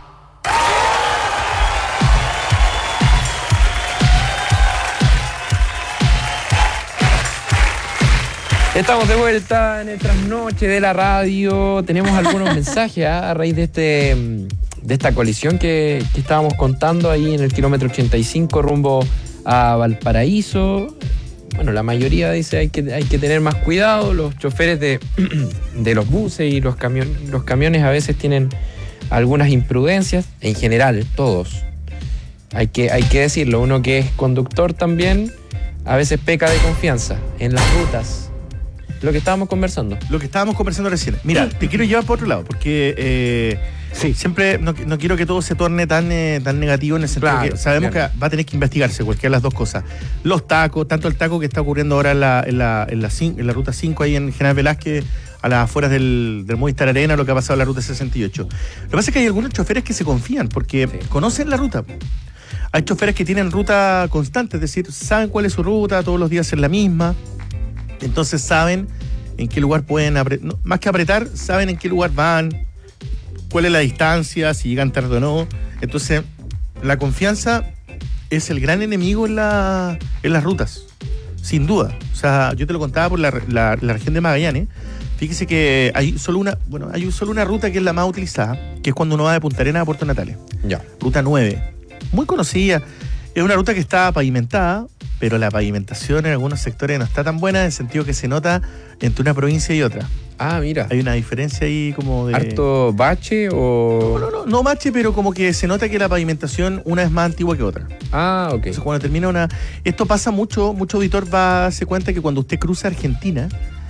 Estamos de vuelta en el Trasnoche de la Radio. Tenemos algunos mensajes a raíz de esta colisión que estábamos contando ahí en el kilómetro 85 rumbo a Valparaíso. Bueno, la mayoría dice hay que tener más cuidado. Los choferes de los buses y los camiones a veces tienen algunas imprudencias. En general, todos. Hay que decirlo. Uno que es conductor también a veces peca de confianza en las rutas. Lo que estábamos conversando. Lo que estábamos conversando recién. Mira, te quiero llevar por otro lado, porque Sí. Siempre no quiero que todo se torne tan negativo en el sentido que sabemos que va a tener que investigarse cualquiera de las dos cosas. Los tacos, tanto el taco que está ocurriendo ahora en la ruta 5 ahí en General Velázquez, a las afueras del Movistar Arena, lo que ha pasado en la ruta 68. Lo que pasa es que hay algunos choferes que se confían porque conocen la ruta. Hay choferes que tienen ruta constante, es decir, saben cuál es su ruta, todos los días es la misma, entonces saben en qué lugar pueden más que apretar, saben en qué lugar van, cuál es la distancia, si llegan tarde o no. Entonces, la confianza es el gran enemigo en las rutas, sin duda. O sea, yo te lo contaba por la región de Magallanes. Fíjese que hay solo una ruta que es la más utilizada, que es cuando uno va de Punta Arenas a Puerto Natales. Ya. Ruta 9. Muy conocida. Es una ruta que está pavimentada, pero la pavimentación en algunos sectores no está tan buena, en el sentido que se nota entre una provincia y otra. Ah, mira. Hay una diferencia ahí como de... ¿Harto bache o...? No bache, pero como que se nota que la pavimentación una es más antigua que otra. Ah, ok. Entonces cuando termina Esto pasa mucho auditor va a darse cuenta que cuando usted cruza Argentina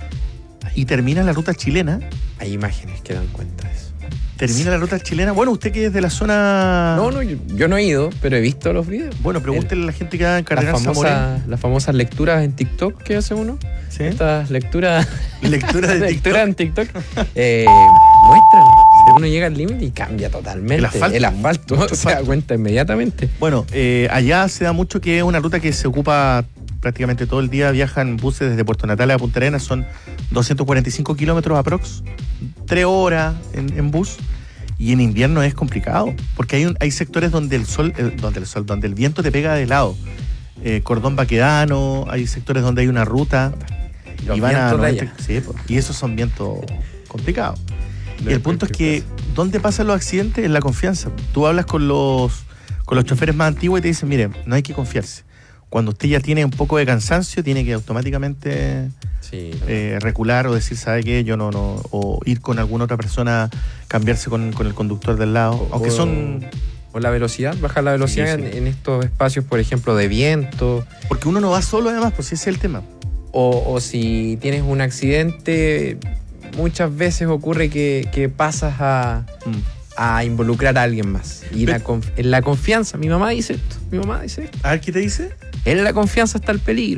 y termina la ruta chilena... Hay imágenes que dan cuenta de eso. Termina la ruta chilena. Bueno, usted que es de la zona... No, yo no he ido, pero he visto los videos. Bueno, pregúntele a la gente que va en Cardenal Zamorén. Las famosas lecturas en TikTok que hace uno. ¿Sí? Estas lecturas... ¿Lecturas de TikTok? Lecturas en TikTok. Muestran. Uno llega al límite y cambia totalmente. El asfalto. Se da cuenta inmediatamente. Bueno, allá se da mucho que es una ruta que se ocupa prácticamente todo el día. Viajan buses desde Puerto Natales a Punta Arenas. Son 245 kilómetros aprox. 3 horas en bus. Y en invierno es complicado. Porque hay sectores donde donde el viento te pega de lado. Cordón Baquedano. Hay sectores donde hay una ruta. Los y van a 90, sí, y esos son vientos complicados. Y el punto es que, ¿dónde pasan los accidentes? En la confianza. Tú hablas con los choferes más antiguos y te dicen, mire, no hay que confiarse. Cuando usted ya tiene un poco de cansancio, tiene que automáticamente recular o decir, ¿sabe qué? Yo no. O ir con alguna otra persona, cambiarse con el conductor del lado. Aunque son... O la velocidad, bajar la velocidad Sí. en estos espacios, por ejemplo, de viento. Porque uno no va solo, además, pues ese es el tema. O si tienes un accidente, muchas veces ocurre que pasas a involucrar a alguien más. Y en la confianza, mi mamá dice esto. A ver, ¿qué te dice? En la confianza está el peligro.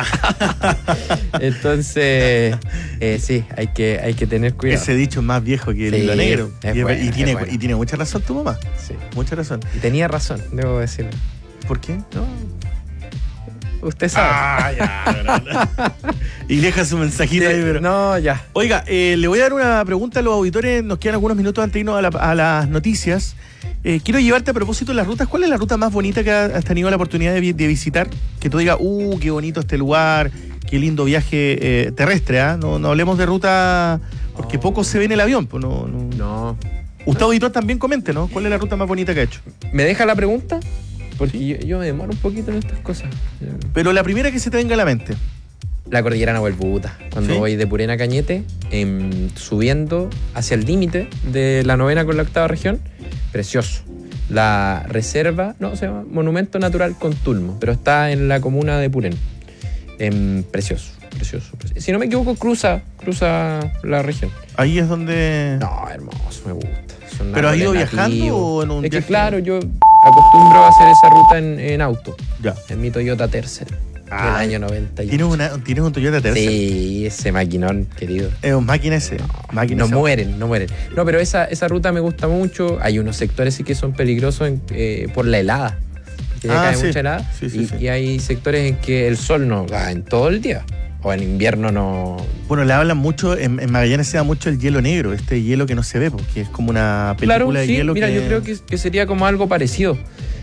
Entonces, sí, hay que tener cuidado. Ese dicho es más viejo que el hilo negro. Y tiene mucha razón tu mamá. Sí. Mucha razón. Y tenía razón, debo decirlo. ¿Por qué? No. Usted sabe. Y deja su mensajito ahí, pero... No, ya. Oiga, le voy a dar una pregunta a los auditores. Nos quedan algunos minutos antes de irnos a las noticias. Quiero llevarte a propósito de las rutas. ¿Cuál es la ruta más bonita que has tenido la oportunidad de visitar? Que tú digas, qué bonito este lugar, qué lindo viaje terrestre, ¿ah? No hablemos de ruta, porque poco se ve en el avión. Pues no. Usted, auditor, también comente, ¿no? ¿Cuál es la ruta más bonita que ha hecho? ¿Me deja la pregunta? Porque yo me demoro un poquito en estas cosas. Pero la primera que se te venga a la mente. La cordillera Nahuelbuta. Cuando voy de Purén a Cañete, subiendo hacia el límite de la 9ª con la 8ª región, precioso. La reserva, se llama Monumento Natural Contulmo, pero está en la comuna de Purén. Precioso. Si no me equivoco, cruza la región. Ahí es donde... No, hermoso, me gusta. ¿Pero has ido viajando o en un viaje? Es que claro, yo acostumbro a hacer esa ruta en auto. Ya. En mi Toyota Tercel. Del año 98. ¿Tienes un Toyota Tercel? Sí, ese maquinón, querido. Es un máquina ese. No mueren. No, pero esa ruta me gusta mucho. Hay unos sectores sí que son peligrosos por la helada. Que ya cae mucha helada. Y hay sectores en que el sol no da en todo el día. O en invierno no... Bueno, le hablan mucho, en Magallanes se da mucho el hielo negro, este hielo que no se ve, porque es como una película de hielo. Mira, yo creo que sería como algo parecido.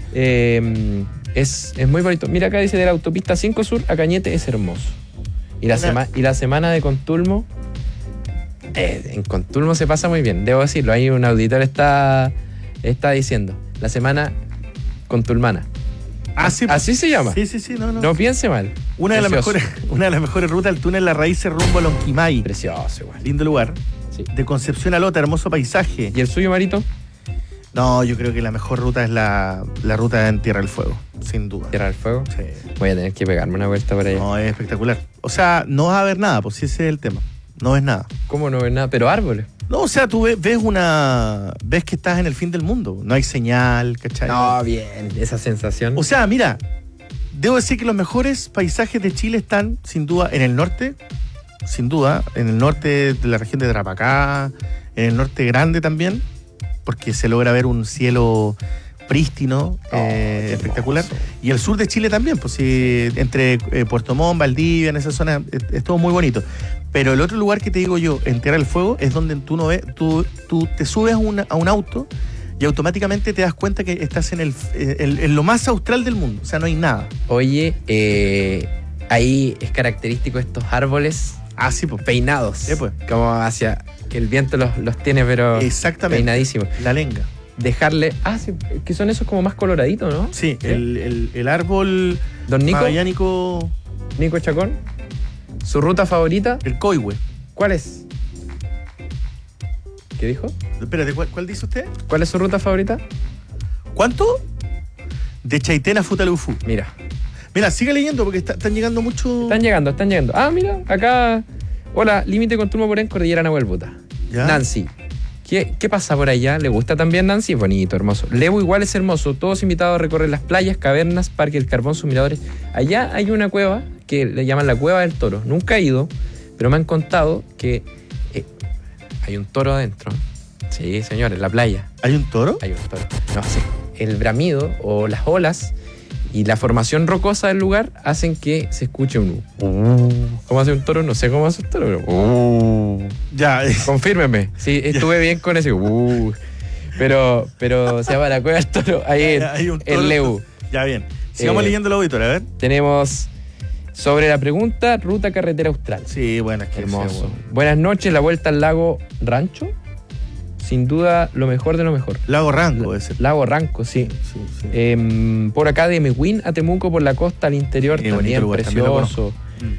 Es muy bonito. Mira, acá dice de la autopista 5 Sur a Cañete es hermoso. Y la semana de Contulmo, en Contulmo se pasa muy bien, debo decirlo. Ahí un auditor está diciendo, la semana contulmana. Así se llama. Sí, no piense mal. Una de las mejores rutas, el túnel La Raíz rumbo a Lonquimay. Precioso, igual. Lindo lugar. Sí. De Concepción a Lota, hermoso paisaje. ¿Y el suyo, Marito? No, yo creo que la mejor ruta es la ruta en Tierra del Fuego, sin duda. ¿Tierra del Fuego? Sí. Voy a tener que pegarme una vuelta por allá. No, es espectacular. O sea, no vas a ver nada, pues si ese es el tema. No ves nada. ¿Cómo no ves nada? Pero árboles. No, o sea, tú ves que estás en el fin del mundo. No hay señal, ¿cachai? No, bien, esa sensación. O sea, mira, debo decir que los mejores paisajes de Chile están, sin duda, en el norte. Sin duda, en el norte de la región de Tarapacá, en el norte grande también, porque se logra ver un cielo prístino, espectacular. Y el sur de Chile también, pues sí, entre Puerto Montt, Valdivia, en esa zona, es todo muy bonito. Pero el otro lugar que te digo yo, en Tierra del Fuego, es donde tú no ves, tú te subes a un auto y automáticamente te das cuenta que estás en lo más austral del mundo. O sea, no hay nada. Oye, ahí es característico estos árboles pues. Peinados. Sí, pues. Como hacia que el viento los tiene, pero exactamente. Peinadísimos. La lenga. Dejarle. Sí, que son esos como más coloraditos, ¿no? Sí, el árbol. Don Nico. Nico Chacón. ¿Su ruta favorita? El coihue. ¿Cuál es? ¿Qué dijo? Espérate, ¿cuál dice usted? ¿Cuál es su ruta favorita? ¿Cuánto? De Chaitén a Futaleufú. Mira, sigue leyendo porque están llegando mucho. Están llegando. Mira, acá. Hola, límite con Turmo Porén, Cordillera Nahuel Buta. Nancy. ¿Qué pasa por allá? ¿Le gusta también Nancy? Bonito, hermoso. Levo igual es hermoso. Todos invitados a recorrer las playas, cavernas, Parque del Carbón, sus miradores. Allá hay una cueva que le llaman la Cueva del Toro. Nunca he ido, pero me han contado que hay un toro adentro. Sí, señores, en la playa. ¿Hay un toro? Hay un toro. No, sí. El bramido o las olas y la formación rocosa del lugar hacen que se escuche un ¿Cómo hace un toro? No sé cómo hace un toro, pero ya. Confírmeme. Sí, estuve bien con ese pero se llama la Cueva del Toro. Ahí hay un toro, el Lebu. Ya, bien. Sigamos leyendo la auditoría, a ver. Tenemos sobre la pregunta, ruta carretera austral. Sí, bueno, es que hermoso. Buenas noches, la vuelta al lago Rancho. Sin duda, lo mejor de lo mejor. Lago Ranco, ese. Lago Ranco, sí. Por acá de Mehuín a Temuco, por la costa al interior, también lugar, precioso.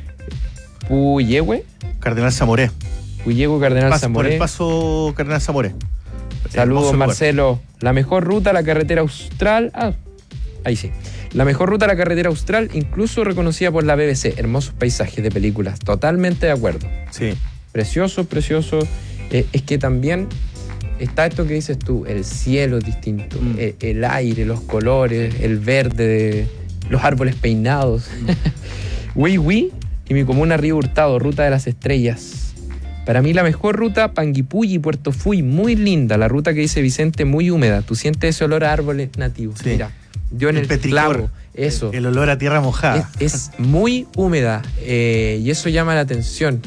Puyehue. Cardenal Zamoré. Puyehue, Cardenal Zamoré. Por el paso Cardenal Zamoré. Saludos, Marcelo. La mejor ruta, la carretera austral. Ahí sí. La mejor ruta, la carretera austral, incluso reconocida por la BBC. Hermosos paisajes de películas. Totalmente de acuerdo. Sí. Precioso. Es que también está esto que dices tú, el cielo es distinto, el aire, los colores, el verde, los árboles peinados. Huihui y mi comuna Río Hurtado, ruta de las estrellas. Para mí la mejor ruta, Panguipulli, Puerto Fui, muy linda. La ruta que dice Vicente, muy húmeda. Tú sientes ese olor a árboles nativos. Sí. Mira, yo en el clavo, eso. El olor a tierra mojada. Es muy húmeda y eso llama la atención.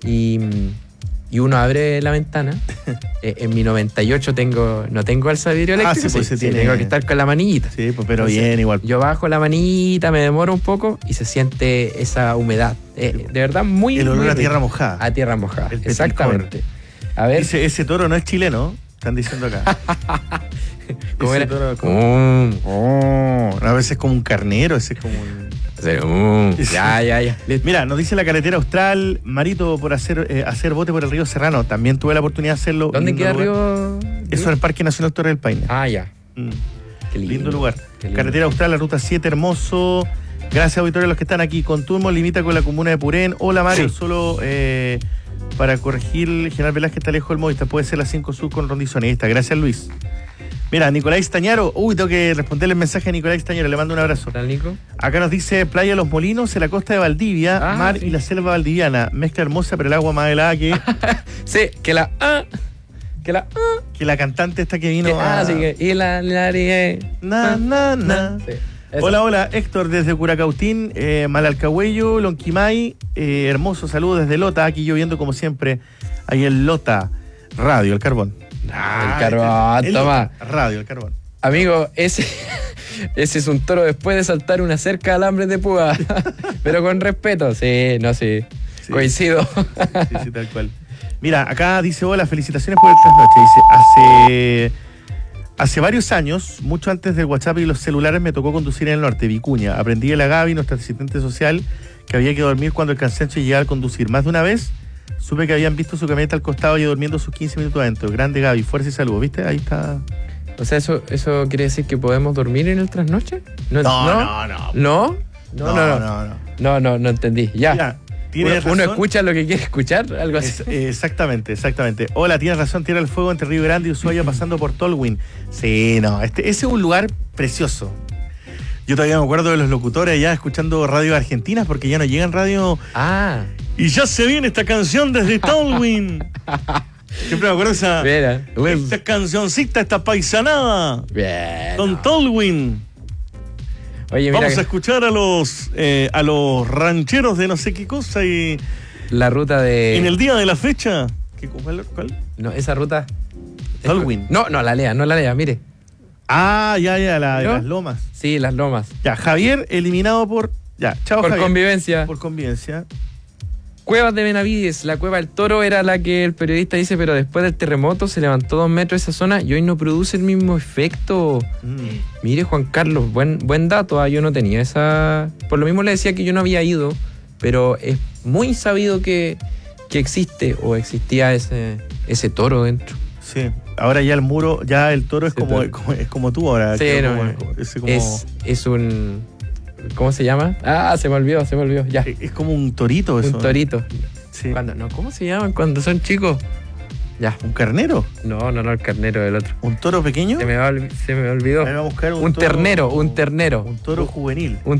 Y uno abre la ventana. En mi 98 no tengo alza de vidrio eléctrico. Tengo que estar con la manillita. Sí, pues, pero entonces, bien igual. Yo bajo la manillita, me demoro un poco y se siente esa humedad. De verdad, muy. El olor muy a tierra mojada. A tierra mojada, exactamente. A ver. Ese toro no es chileno, están diciendo acá. ¿Cómo era? Toro a veces es como un carnero, ese es como un. Ya. Mira, nos dice la carretera austral, Marito, por hacer bote por el río Serrano. También tuve la oportunidad de hacerlo. ¿Dónde queda Río? Eso en el Parque Nacional Torre del Paine. Ya. Qué lindo lugar. Carretera austral, la ruta 7, hermoso. Gracias, auditorio, a los que están aquí. Conturmo limita con la comuna de Purén. Hola, Mario, solo para corregir, General Velázquez está lejos del Movistar. Puede ser la 5 Sur con Rondizonista. Gracias, Luis. Mira, Nicolás Tañaro. Tengo que responderle el mensaje a Nicolás Tañaro. Le mando un abrazo. ¿Qué tal, Nico? Acá nos dice Playa Los Molinos, en la costa de Valdivia, mar y la selva valdiviana. Mezcla hermosa, pero el agua más helada que... Sí, que la cantante esta que vino y la Sí. Hola, Héctor desde Curacautín, Malalcahuello, Lonquimay, hermoso saludo desde Lota, aquí lloviendo como siempre, ahí en Lota, Radio El Carbón. El Carbón, toma. Radio El Carbón. Amigo, ese es un toro después de saltar una cerca de alambres de púa, pero con respeto, sí, coincido. Sí, tal cual. Mira, acá dice, hola, felicitaciones por el trasnoche. Dice, hace varios años, mucho antes del WhatsApp y los celulares, me tocó conducir en el norte, Vicuña. Aprendí de la Gaby, nuestra asistente social, que había que dormir cuando el cansancio llegaba al conducir. Más de una vez supe que habían visto su camioneta al costado y durmiendo sus 15 minutos adentro. Grande Gaby, fuerza y salud. ¿Viste? Ahí está. O sea, ¿eso quiere decir que podemos dormir en el trasnoche? No. No entendí. Ya. Uno escucha lo que quiere escuchar, algo así. Exactamente. Hola, tienes razón, Tierra del Fuego entre Río Grande y Ushuaia pasando por Tolwyn. Sí, no, ese es un lugar precioso. Yo todavía me acuerdo de los locutores allá escuchando radio argentinas porque ya no llegan radio. Y ya se viene esta canción desde Tolwyn. Siempre me acuerdo esta cancioncita, esta paisanada. Bien. Con Tolwyn. Oye, vamos a escuchar a los rancheros de no sé qué cosa y la ruta de en el día de la fecha. ¿Cuál? No, esa ruta. Tolwyn. No la lea, mire. Ya, la de las lomas. Sí, las lomas. Ya, Javier eliminado por. Ya, chao, por Javier. Convivencia. Por convivencia. Cuevas de Benavides, la Cueva del Toro era la que el periodista dice, pero después del terremoto se levantó 2 metros esa zona y hoy no produce el mismo efecto. Mire, Juan Carlos, buen dato, yo no tenía esa. Por lo mismo le decía que yo no había ido, pero es muy sabido que existe o existía ese toro dentro. Sí, ahora ya el muro, ya el toro es como tú ahora. Sí, es un... ¿Cómo se llama? Se me olvidó, ya. Es como un torito eso. Un torito. Sí. ¿Cómo se llaman cuando son chicos? Ya. ¿Un carnero? No, el carnero del otro. ¿Un toro pequeño? Se me olvidó. Ahí va a buscar un ternero. Un toro juvenil.